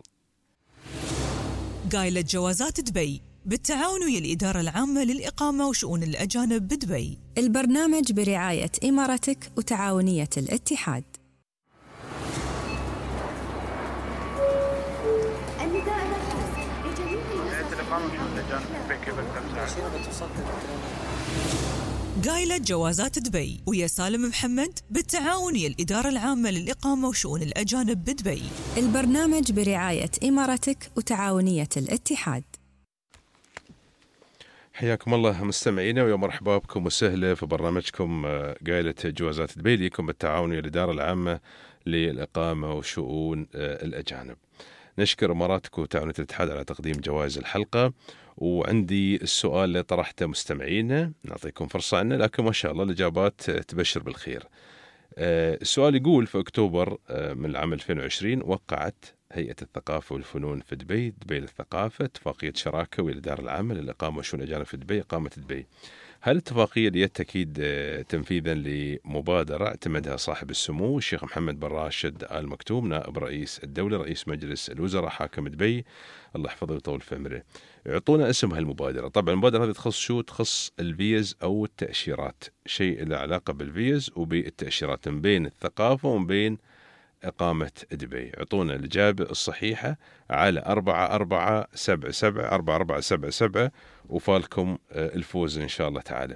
قايلة جوازات دبي بالتعاون ويا الإدارة العامة للإقامة وشؤون الأجانب بدبي. البرنامج برعاية إمارتك وتعاونية الاتحاد. تلفون الإقامة وشؤون الأجانب في دبي كيف أقدر أساعد؟ قايلة جوازات دبي ويا سالم محمد بالتعاون ويا الإدارة العامة للإقامة وشؤون الأجانب بدبي. البرنامج برعاية إمارتك وتعاونية الاتحاد. حياكم الله مستمعينا ويا مرحبا بكم وسهلا في برنامجكم قايلة جوازات دبي لكم بالتعاون ويا الإدارة العامة للإقامة وشؤون الأجانب. نشكر إماراتك وتعاونية الاتحاد على تقديم جوائز الحلقة. وعندي السؤال اللي طرحته مستمعينا، نعطيكم فرصة عنه لكن ما شاء الله الإجابات تبشر بالخير. السؤال يقول: في أكتوبر من العام 2020 وقعت هيئة الثقافة والفنون في دبي للثقافة اتفاقية شراكة ويا الإدارة العامة للإقامة وشؤون الأجانب في دبي إقامة دبي. هل الاتفاقية دي أكيد تنفيذا لمبادرة اعتمدها صاحب السمو الشيخ محمد بن راشد آل مكتوم نائب رئيس الدولة رئيس مجلس الوزراء حاكم دبي الله يحفظه ويطول في عمره؟ يعطونا اسم هالمبادرة. طبعا المبادرة هذه تخص شو؟ تخص الفيز أو التأشيرات، شيء له علاقة بالفيز وبالتأشيرات من بين الثقافة ومن بين إقامة دبي. يعطونا الإجابة الصحيحة على 4477 وفالكم الفوز إن شاء الله تعالى.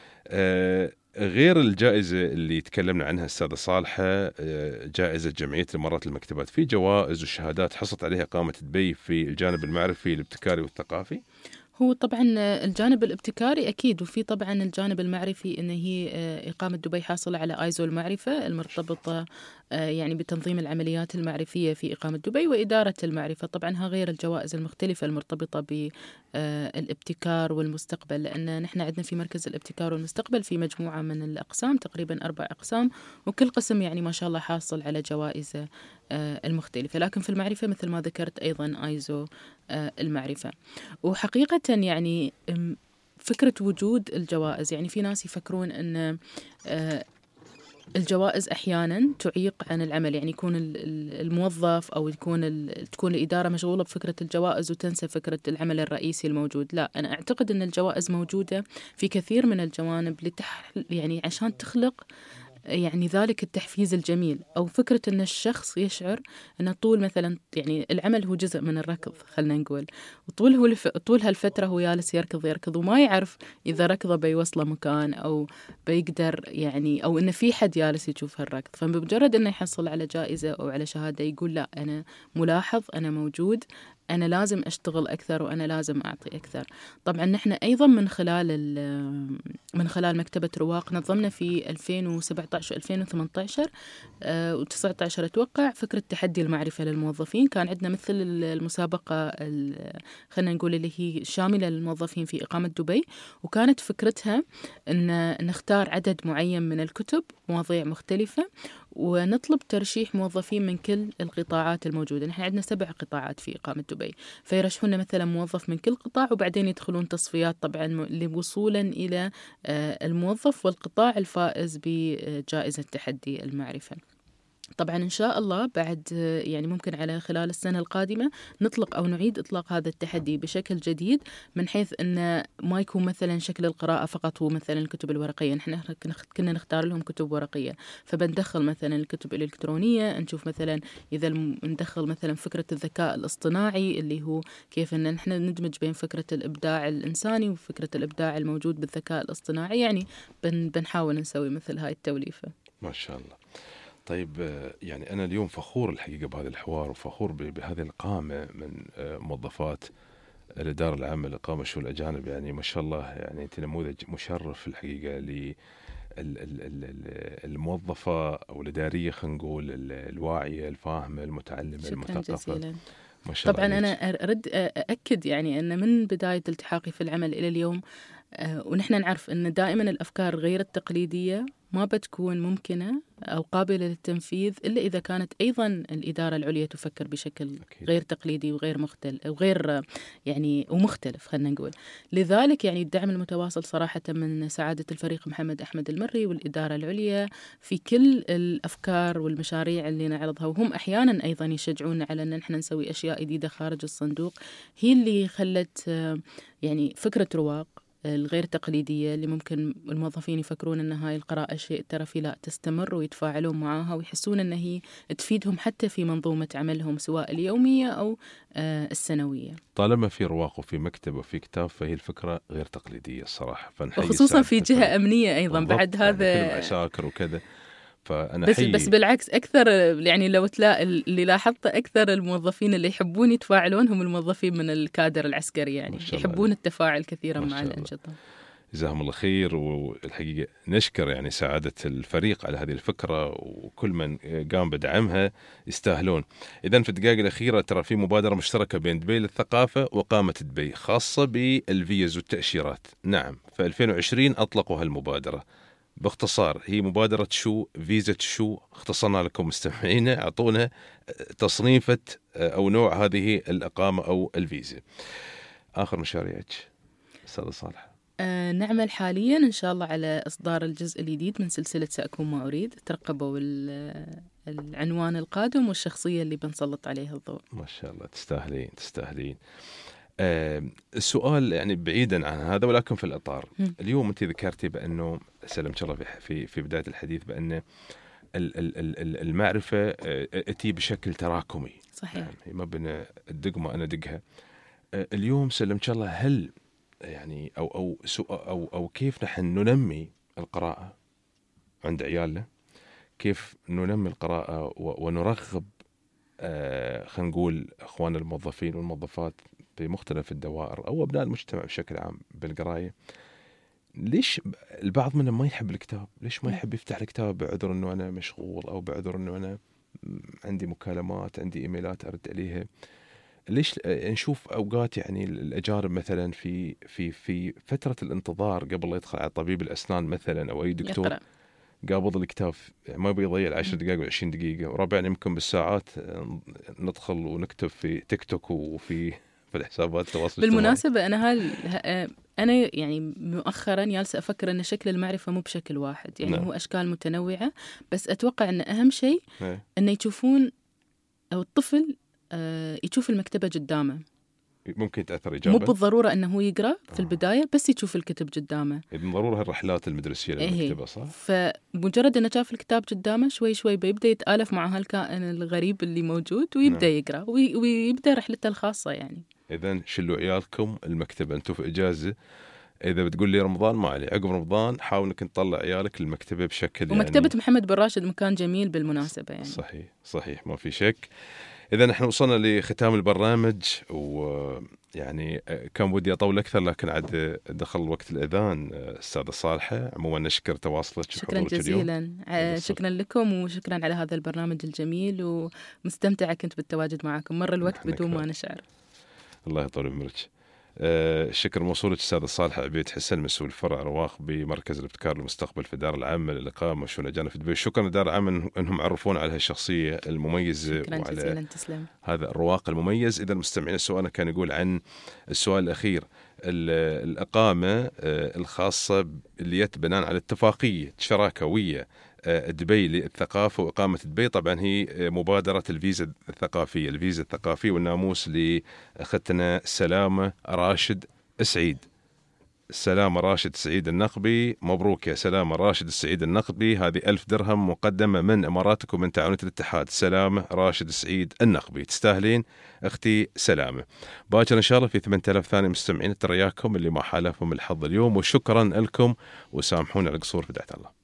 غير الجائزة اللي تكلمنا عنها السادة صالحة، جائزة جمعية الإمارات للمكتبات، في جوائز وشهادات حصلت عليها إقامة دبي في الجانب المعرفي الابتكاري والثقافي؟ هو طبعا الجانب الابتكاري أكيد، وفي طبعا الجانب المعرفي إن هي إقامة دبي حاصلة على آيزو المعرفة المرتبطة يعني بتنظيم العمليات المعرفية في إقامة دبي وإدارة المعرفة. طبعا ها غير الجوائز المختلفة المرتبطة بالابتكار والمستقبل، لأن نحن عندنا في مركز الابتكار والمستقبل في مجموعة من الأقسام، تقريبا 4 أقسام، وكل قسم يعني ما شاء الله حاصل على جوائز المختلفة. لكن في المعرفة مثل ما ذكرت أيضا آيزو المعرفة. وحقيقة يعني فكرة وجود الجوائز، يعني في ناس يفكرون أن الجوائز أحيانا تعيق عن العمل، يعني يكون الموظف أو تكون الإدارة مشغولة بفكرة الجوائز وتنسى فكرة العمل الرئيسي الموجود. لا، أنا أعتقد أن الجوائز موجودة في كثير من الجوانب يعني عشان تخلق يعني ذلك التحفيز الجميل، أو فكرة أن الشخص يشعر أن طول مثلا يعني العمل هو جزء من الركض خلنا نقول، طول هالفترة هو جالس يركض وما يعرف إذا ركضه بيوصله مكان أو بيقدر يعني، أو إن في حد جالس يشوف هالركض. فبمجرد أنه يحصل على جائزة أو على شهادة يقول لا، أنا ملاحظ، أنا موجود، أنا لازم أشتغل أكثر وأنا لازم أعطي أكثر. طبعا نحن أيضا من خلال مكتبة رواق نظمنا في 2017 و2018 و19 أتوقع فكرة تحدي المعرفة للموظفين. كان عندنا مثل المسابقة خلينا نقول اللي هي شاملة للموظفين في إقامة دبي، وكانت فكرتها أن نختار عدد معين من الكتب مواضيع مختلفة ونطلب ترشيح موظفين من كل القطاعات الموجودة. نحن عندنا 7 قطاعات في إقامة دبي، فيرشحون مثلا موظف من كل قطاع وبعدين يدخلون تصفيات طبعا وصولا إلى الموظف والقطاع الفائز بجائزة تحدي المعرفة. طبعا إن شاء الله بعد يعني ممكن على خلال السنة القادمة نطلق أو نعيد إطلاق هذا التحدي بشكل جديد، من حيث أن ما يكون مثلا شكل القراءة فقط هو مثلا الكتب الورقية. نحن كنا نختار لهم كتب ورقية، فبندخل مثلا الكتب الإلكترونية، نشوف مثلا إذا ندخل مثلا فكرة الذكاء الاصطناعي اللي هو كيف أن نحن ندمج بين فكرة الإبداع الإنساني وفكرة الإبداع الموجود بالذكاء الاصطناعي. يعني بنحاول نسوي مثل هاي التوليفة. ما شاء الله. طيب يعني أنا اليوم فخور الحقيقة بهذا الحوار وفخور بهذه القامة من موظفات الإدارة العامة للإقامة وشؤون الأجانب. يعني ما شاء الله، يعني أنت نموذج مشرف الحقيقة للموظفة أو الإدارية، خلينا نقول الواعية الفاهمة المتعلمة المثقفة. جزيلا. ما شاء الله. طبعا أنا أرد أكد يعني أن من بداية التحاقي في العمل إلى اليوم ونحن نعرف أن دائما الأفكار غير التقليدية ما بتكون ممكنة أو قابلة للتنفيذ إلا إذا كانت أيضا الإدارة العليا تفكر بشكل غير تقليدي وغير ومختلف خلينا نقول. لذلك يعني الدعم المتواصل صراحة من سعادة الفريق محمد أحمد المري والإدارة العليا في كل الأفكار والمشاريع اللي نعرضها، وهم أحيانا أيضا يشجعون على أن نحن نسوي أشياء جديدة خارج الصندوق، هي اللي خلت يعني فكرة رواق الغير تقليدية اللي ممكن الموظفين يفكرون أن هاي القراءة شيء ترفي، لا تستمر ويتفاعلون معها ويحسون أن هي تفيدهم حتى في منظومة عملهم سواء اليومية أو السنوية. طالما في رواق وفي مكتب وفي كتاب فهي الفكرة غير تقليدية الصراحة، وخصوصا في جهة أمنية أيضا بعد هذا يعني عساكر وكذا. فأنا بس بالعكس أكثر، يعني لو تلاقي اللي لاحظته أكثر الموظفين اللي يحبون يتفاعلون هم الموظفين من الكادر العسكري، يعني يحبون التفاعل كثيرا مع الأنشطة. جزاهم الله خير. والحقيقة نشكر يعني سعادة الفريق على هذه الفكرة، وكل من قام بدعمها يستاهلون. إذن في الدقائق الأخيرة ترى في مبادرة مشتركة بين دبي للثقافة وقامة دبي خاصة بالفيز والتأشيرات. نعم، في 2020 أطلقوا هالمبادرة. باختصار هي مبادرة شو، فيزا شو، اختصرنا لكم مستمعينا، أعطونا تصنيفة أو نوع هذه الإقامة أو الفيزا. آخر مشاريعك أستاذ صالح؟ نعمل حاليا إن شاء الله على إصدار الجزء الجديد من سلسلة سأكون ما أريد. ترقبوا العنوان القادم والشخصية اللي بنسلط عليها الضوء. ما شاء الله، تستاهلين. السؤال يعني بعيدا عن هذا ولكن في الإطار. اليوم أنت ذكرتي بأنه سلمت الله في بداية الحديث بأن المعرفة تأتي بشكل تراكمي. صحيح. يعني ما بين الدقمة أنا دقها. اليوم سلمت الله، هل يعني أو كيف نحن ننمي القراءة عند عيالنا؟ كيف ننمي القراءة ونرغب خلينا نقول أخواننا الموظفين والموظفات في مختلف الدوائر أو أبناء المجتمع بشكل عام بالقراية؟ ليش البعض منهم ما يحب الكتاب؟ ليش ما يحب يفتح الكتاب بعذر أنه أنا مشغول أو بعذر أنه أنا عندي مكالمات، عندي إيميلات أرد عليها؟ ليش نشوف أوقات يعني الأجانب مثلا في فترة الانتظار قبل لا يدخل على طبيب الأسنان مثلا أو أي دكتور يقرأ. قابض الكتاب، يعني ما بيضيع 10 دقائق و20 دقيقة، وربعا يمكن بالساعات ندخل ونكتب في تيك توك وفي الحسابات التواصل بالمناسبة أنا يعني مؤخرا جالسة أفكر أن شكل المعرفة مو بشكل واحد، يعني نعم. هو أشكال متنوعة، بس أتوقع أن أهم شيء أن يشوفون أو الطفل يشوف المكتبة قدامه. ممكن تأثر إيجابا، مو بالضرورة أنه يقرأ في البداية، بس يشوف الكتب قدامه. إذن ضرورة الرحلات المدرسية للمكتبة صح؟ فمجرد أنه شاف الكتاب قدامه شوي شوي بيبدأ يتآلف مع هالكائن الغريب اللي موجود ويبدأ يقرأ ويبدأ رحلته الخاصة يعني. إذن شلوا عيالكم المكتبة، أنتوا في إجازة، إذا بتقول لي رمضان ما علي، عقب رمضان حاول إنك تطلع عيالك المكتبة بشكل ومكتبة يعني محمد بن راشد مكان جميل بالمناسبة يعني. صحيح ما في شك. إذا نحن وصلنا لختام البرنامج، ويعني كان ودي أطول أكثر لكن عاد دخل وقت الأذان. أستاذة صالحة، عموما نشكر تواصلك. شكرا جزيلا. شكرا لكم وشكرا على هذا البرنامج الجميل، ومستمتعة كنت بالتواجد معكم، مر الوقت بدون ما نشعر. الله يطول عمرك. الشكر موصول للأستاذ صالح عبيد حسن، مسؤول فرع رواق بمركز الابتكار للمستقبل في دار العامة للإقامة وشؤون الأجانب في دبي. شكرا لدار العامة أنهم عرفونا على هالشخصية المميزة وعلى هذا الرواق المميز. إذا المستمعين السؤال كان يقول عن السؤال الأخير، الإقامة الخاصة اللي يتبنان على اتفاقية شراكوية دبي للثقافة وإقامة دبي. طبعا هي مبادرة الفيزا الثقافية والناموس لأختنا سلامة راشد سعيد. سلامة راشد سعيد النقبي، مبروك يا سلامة راشد السعيد النقبي، هذه 1000 درهم مقدمة من إماراتك ومن تعاونية الاتحاد. سلامة راشد سعيد النقبي، تستاهلين أختي سلامة. باكر إن شاء الله في 8000 ثانية مستمعين ترياكم اللي ما حالفهم الحظ اليوم، وشكرا لكم وسامحونا على القصور في دعاية الله.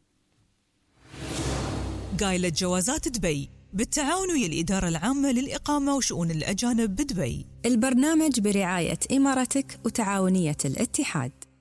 قايلة جوازات دبي بالتعاون ويا الإدارة العامة للإقامة وشؤون الأجانب بدبي. البرنامج برعاية إمارتك وتعاونية الاتحاد.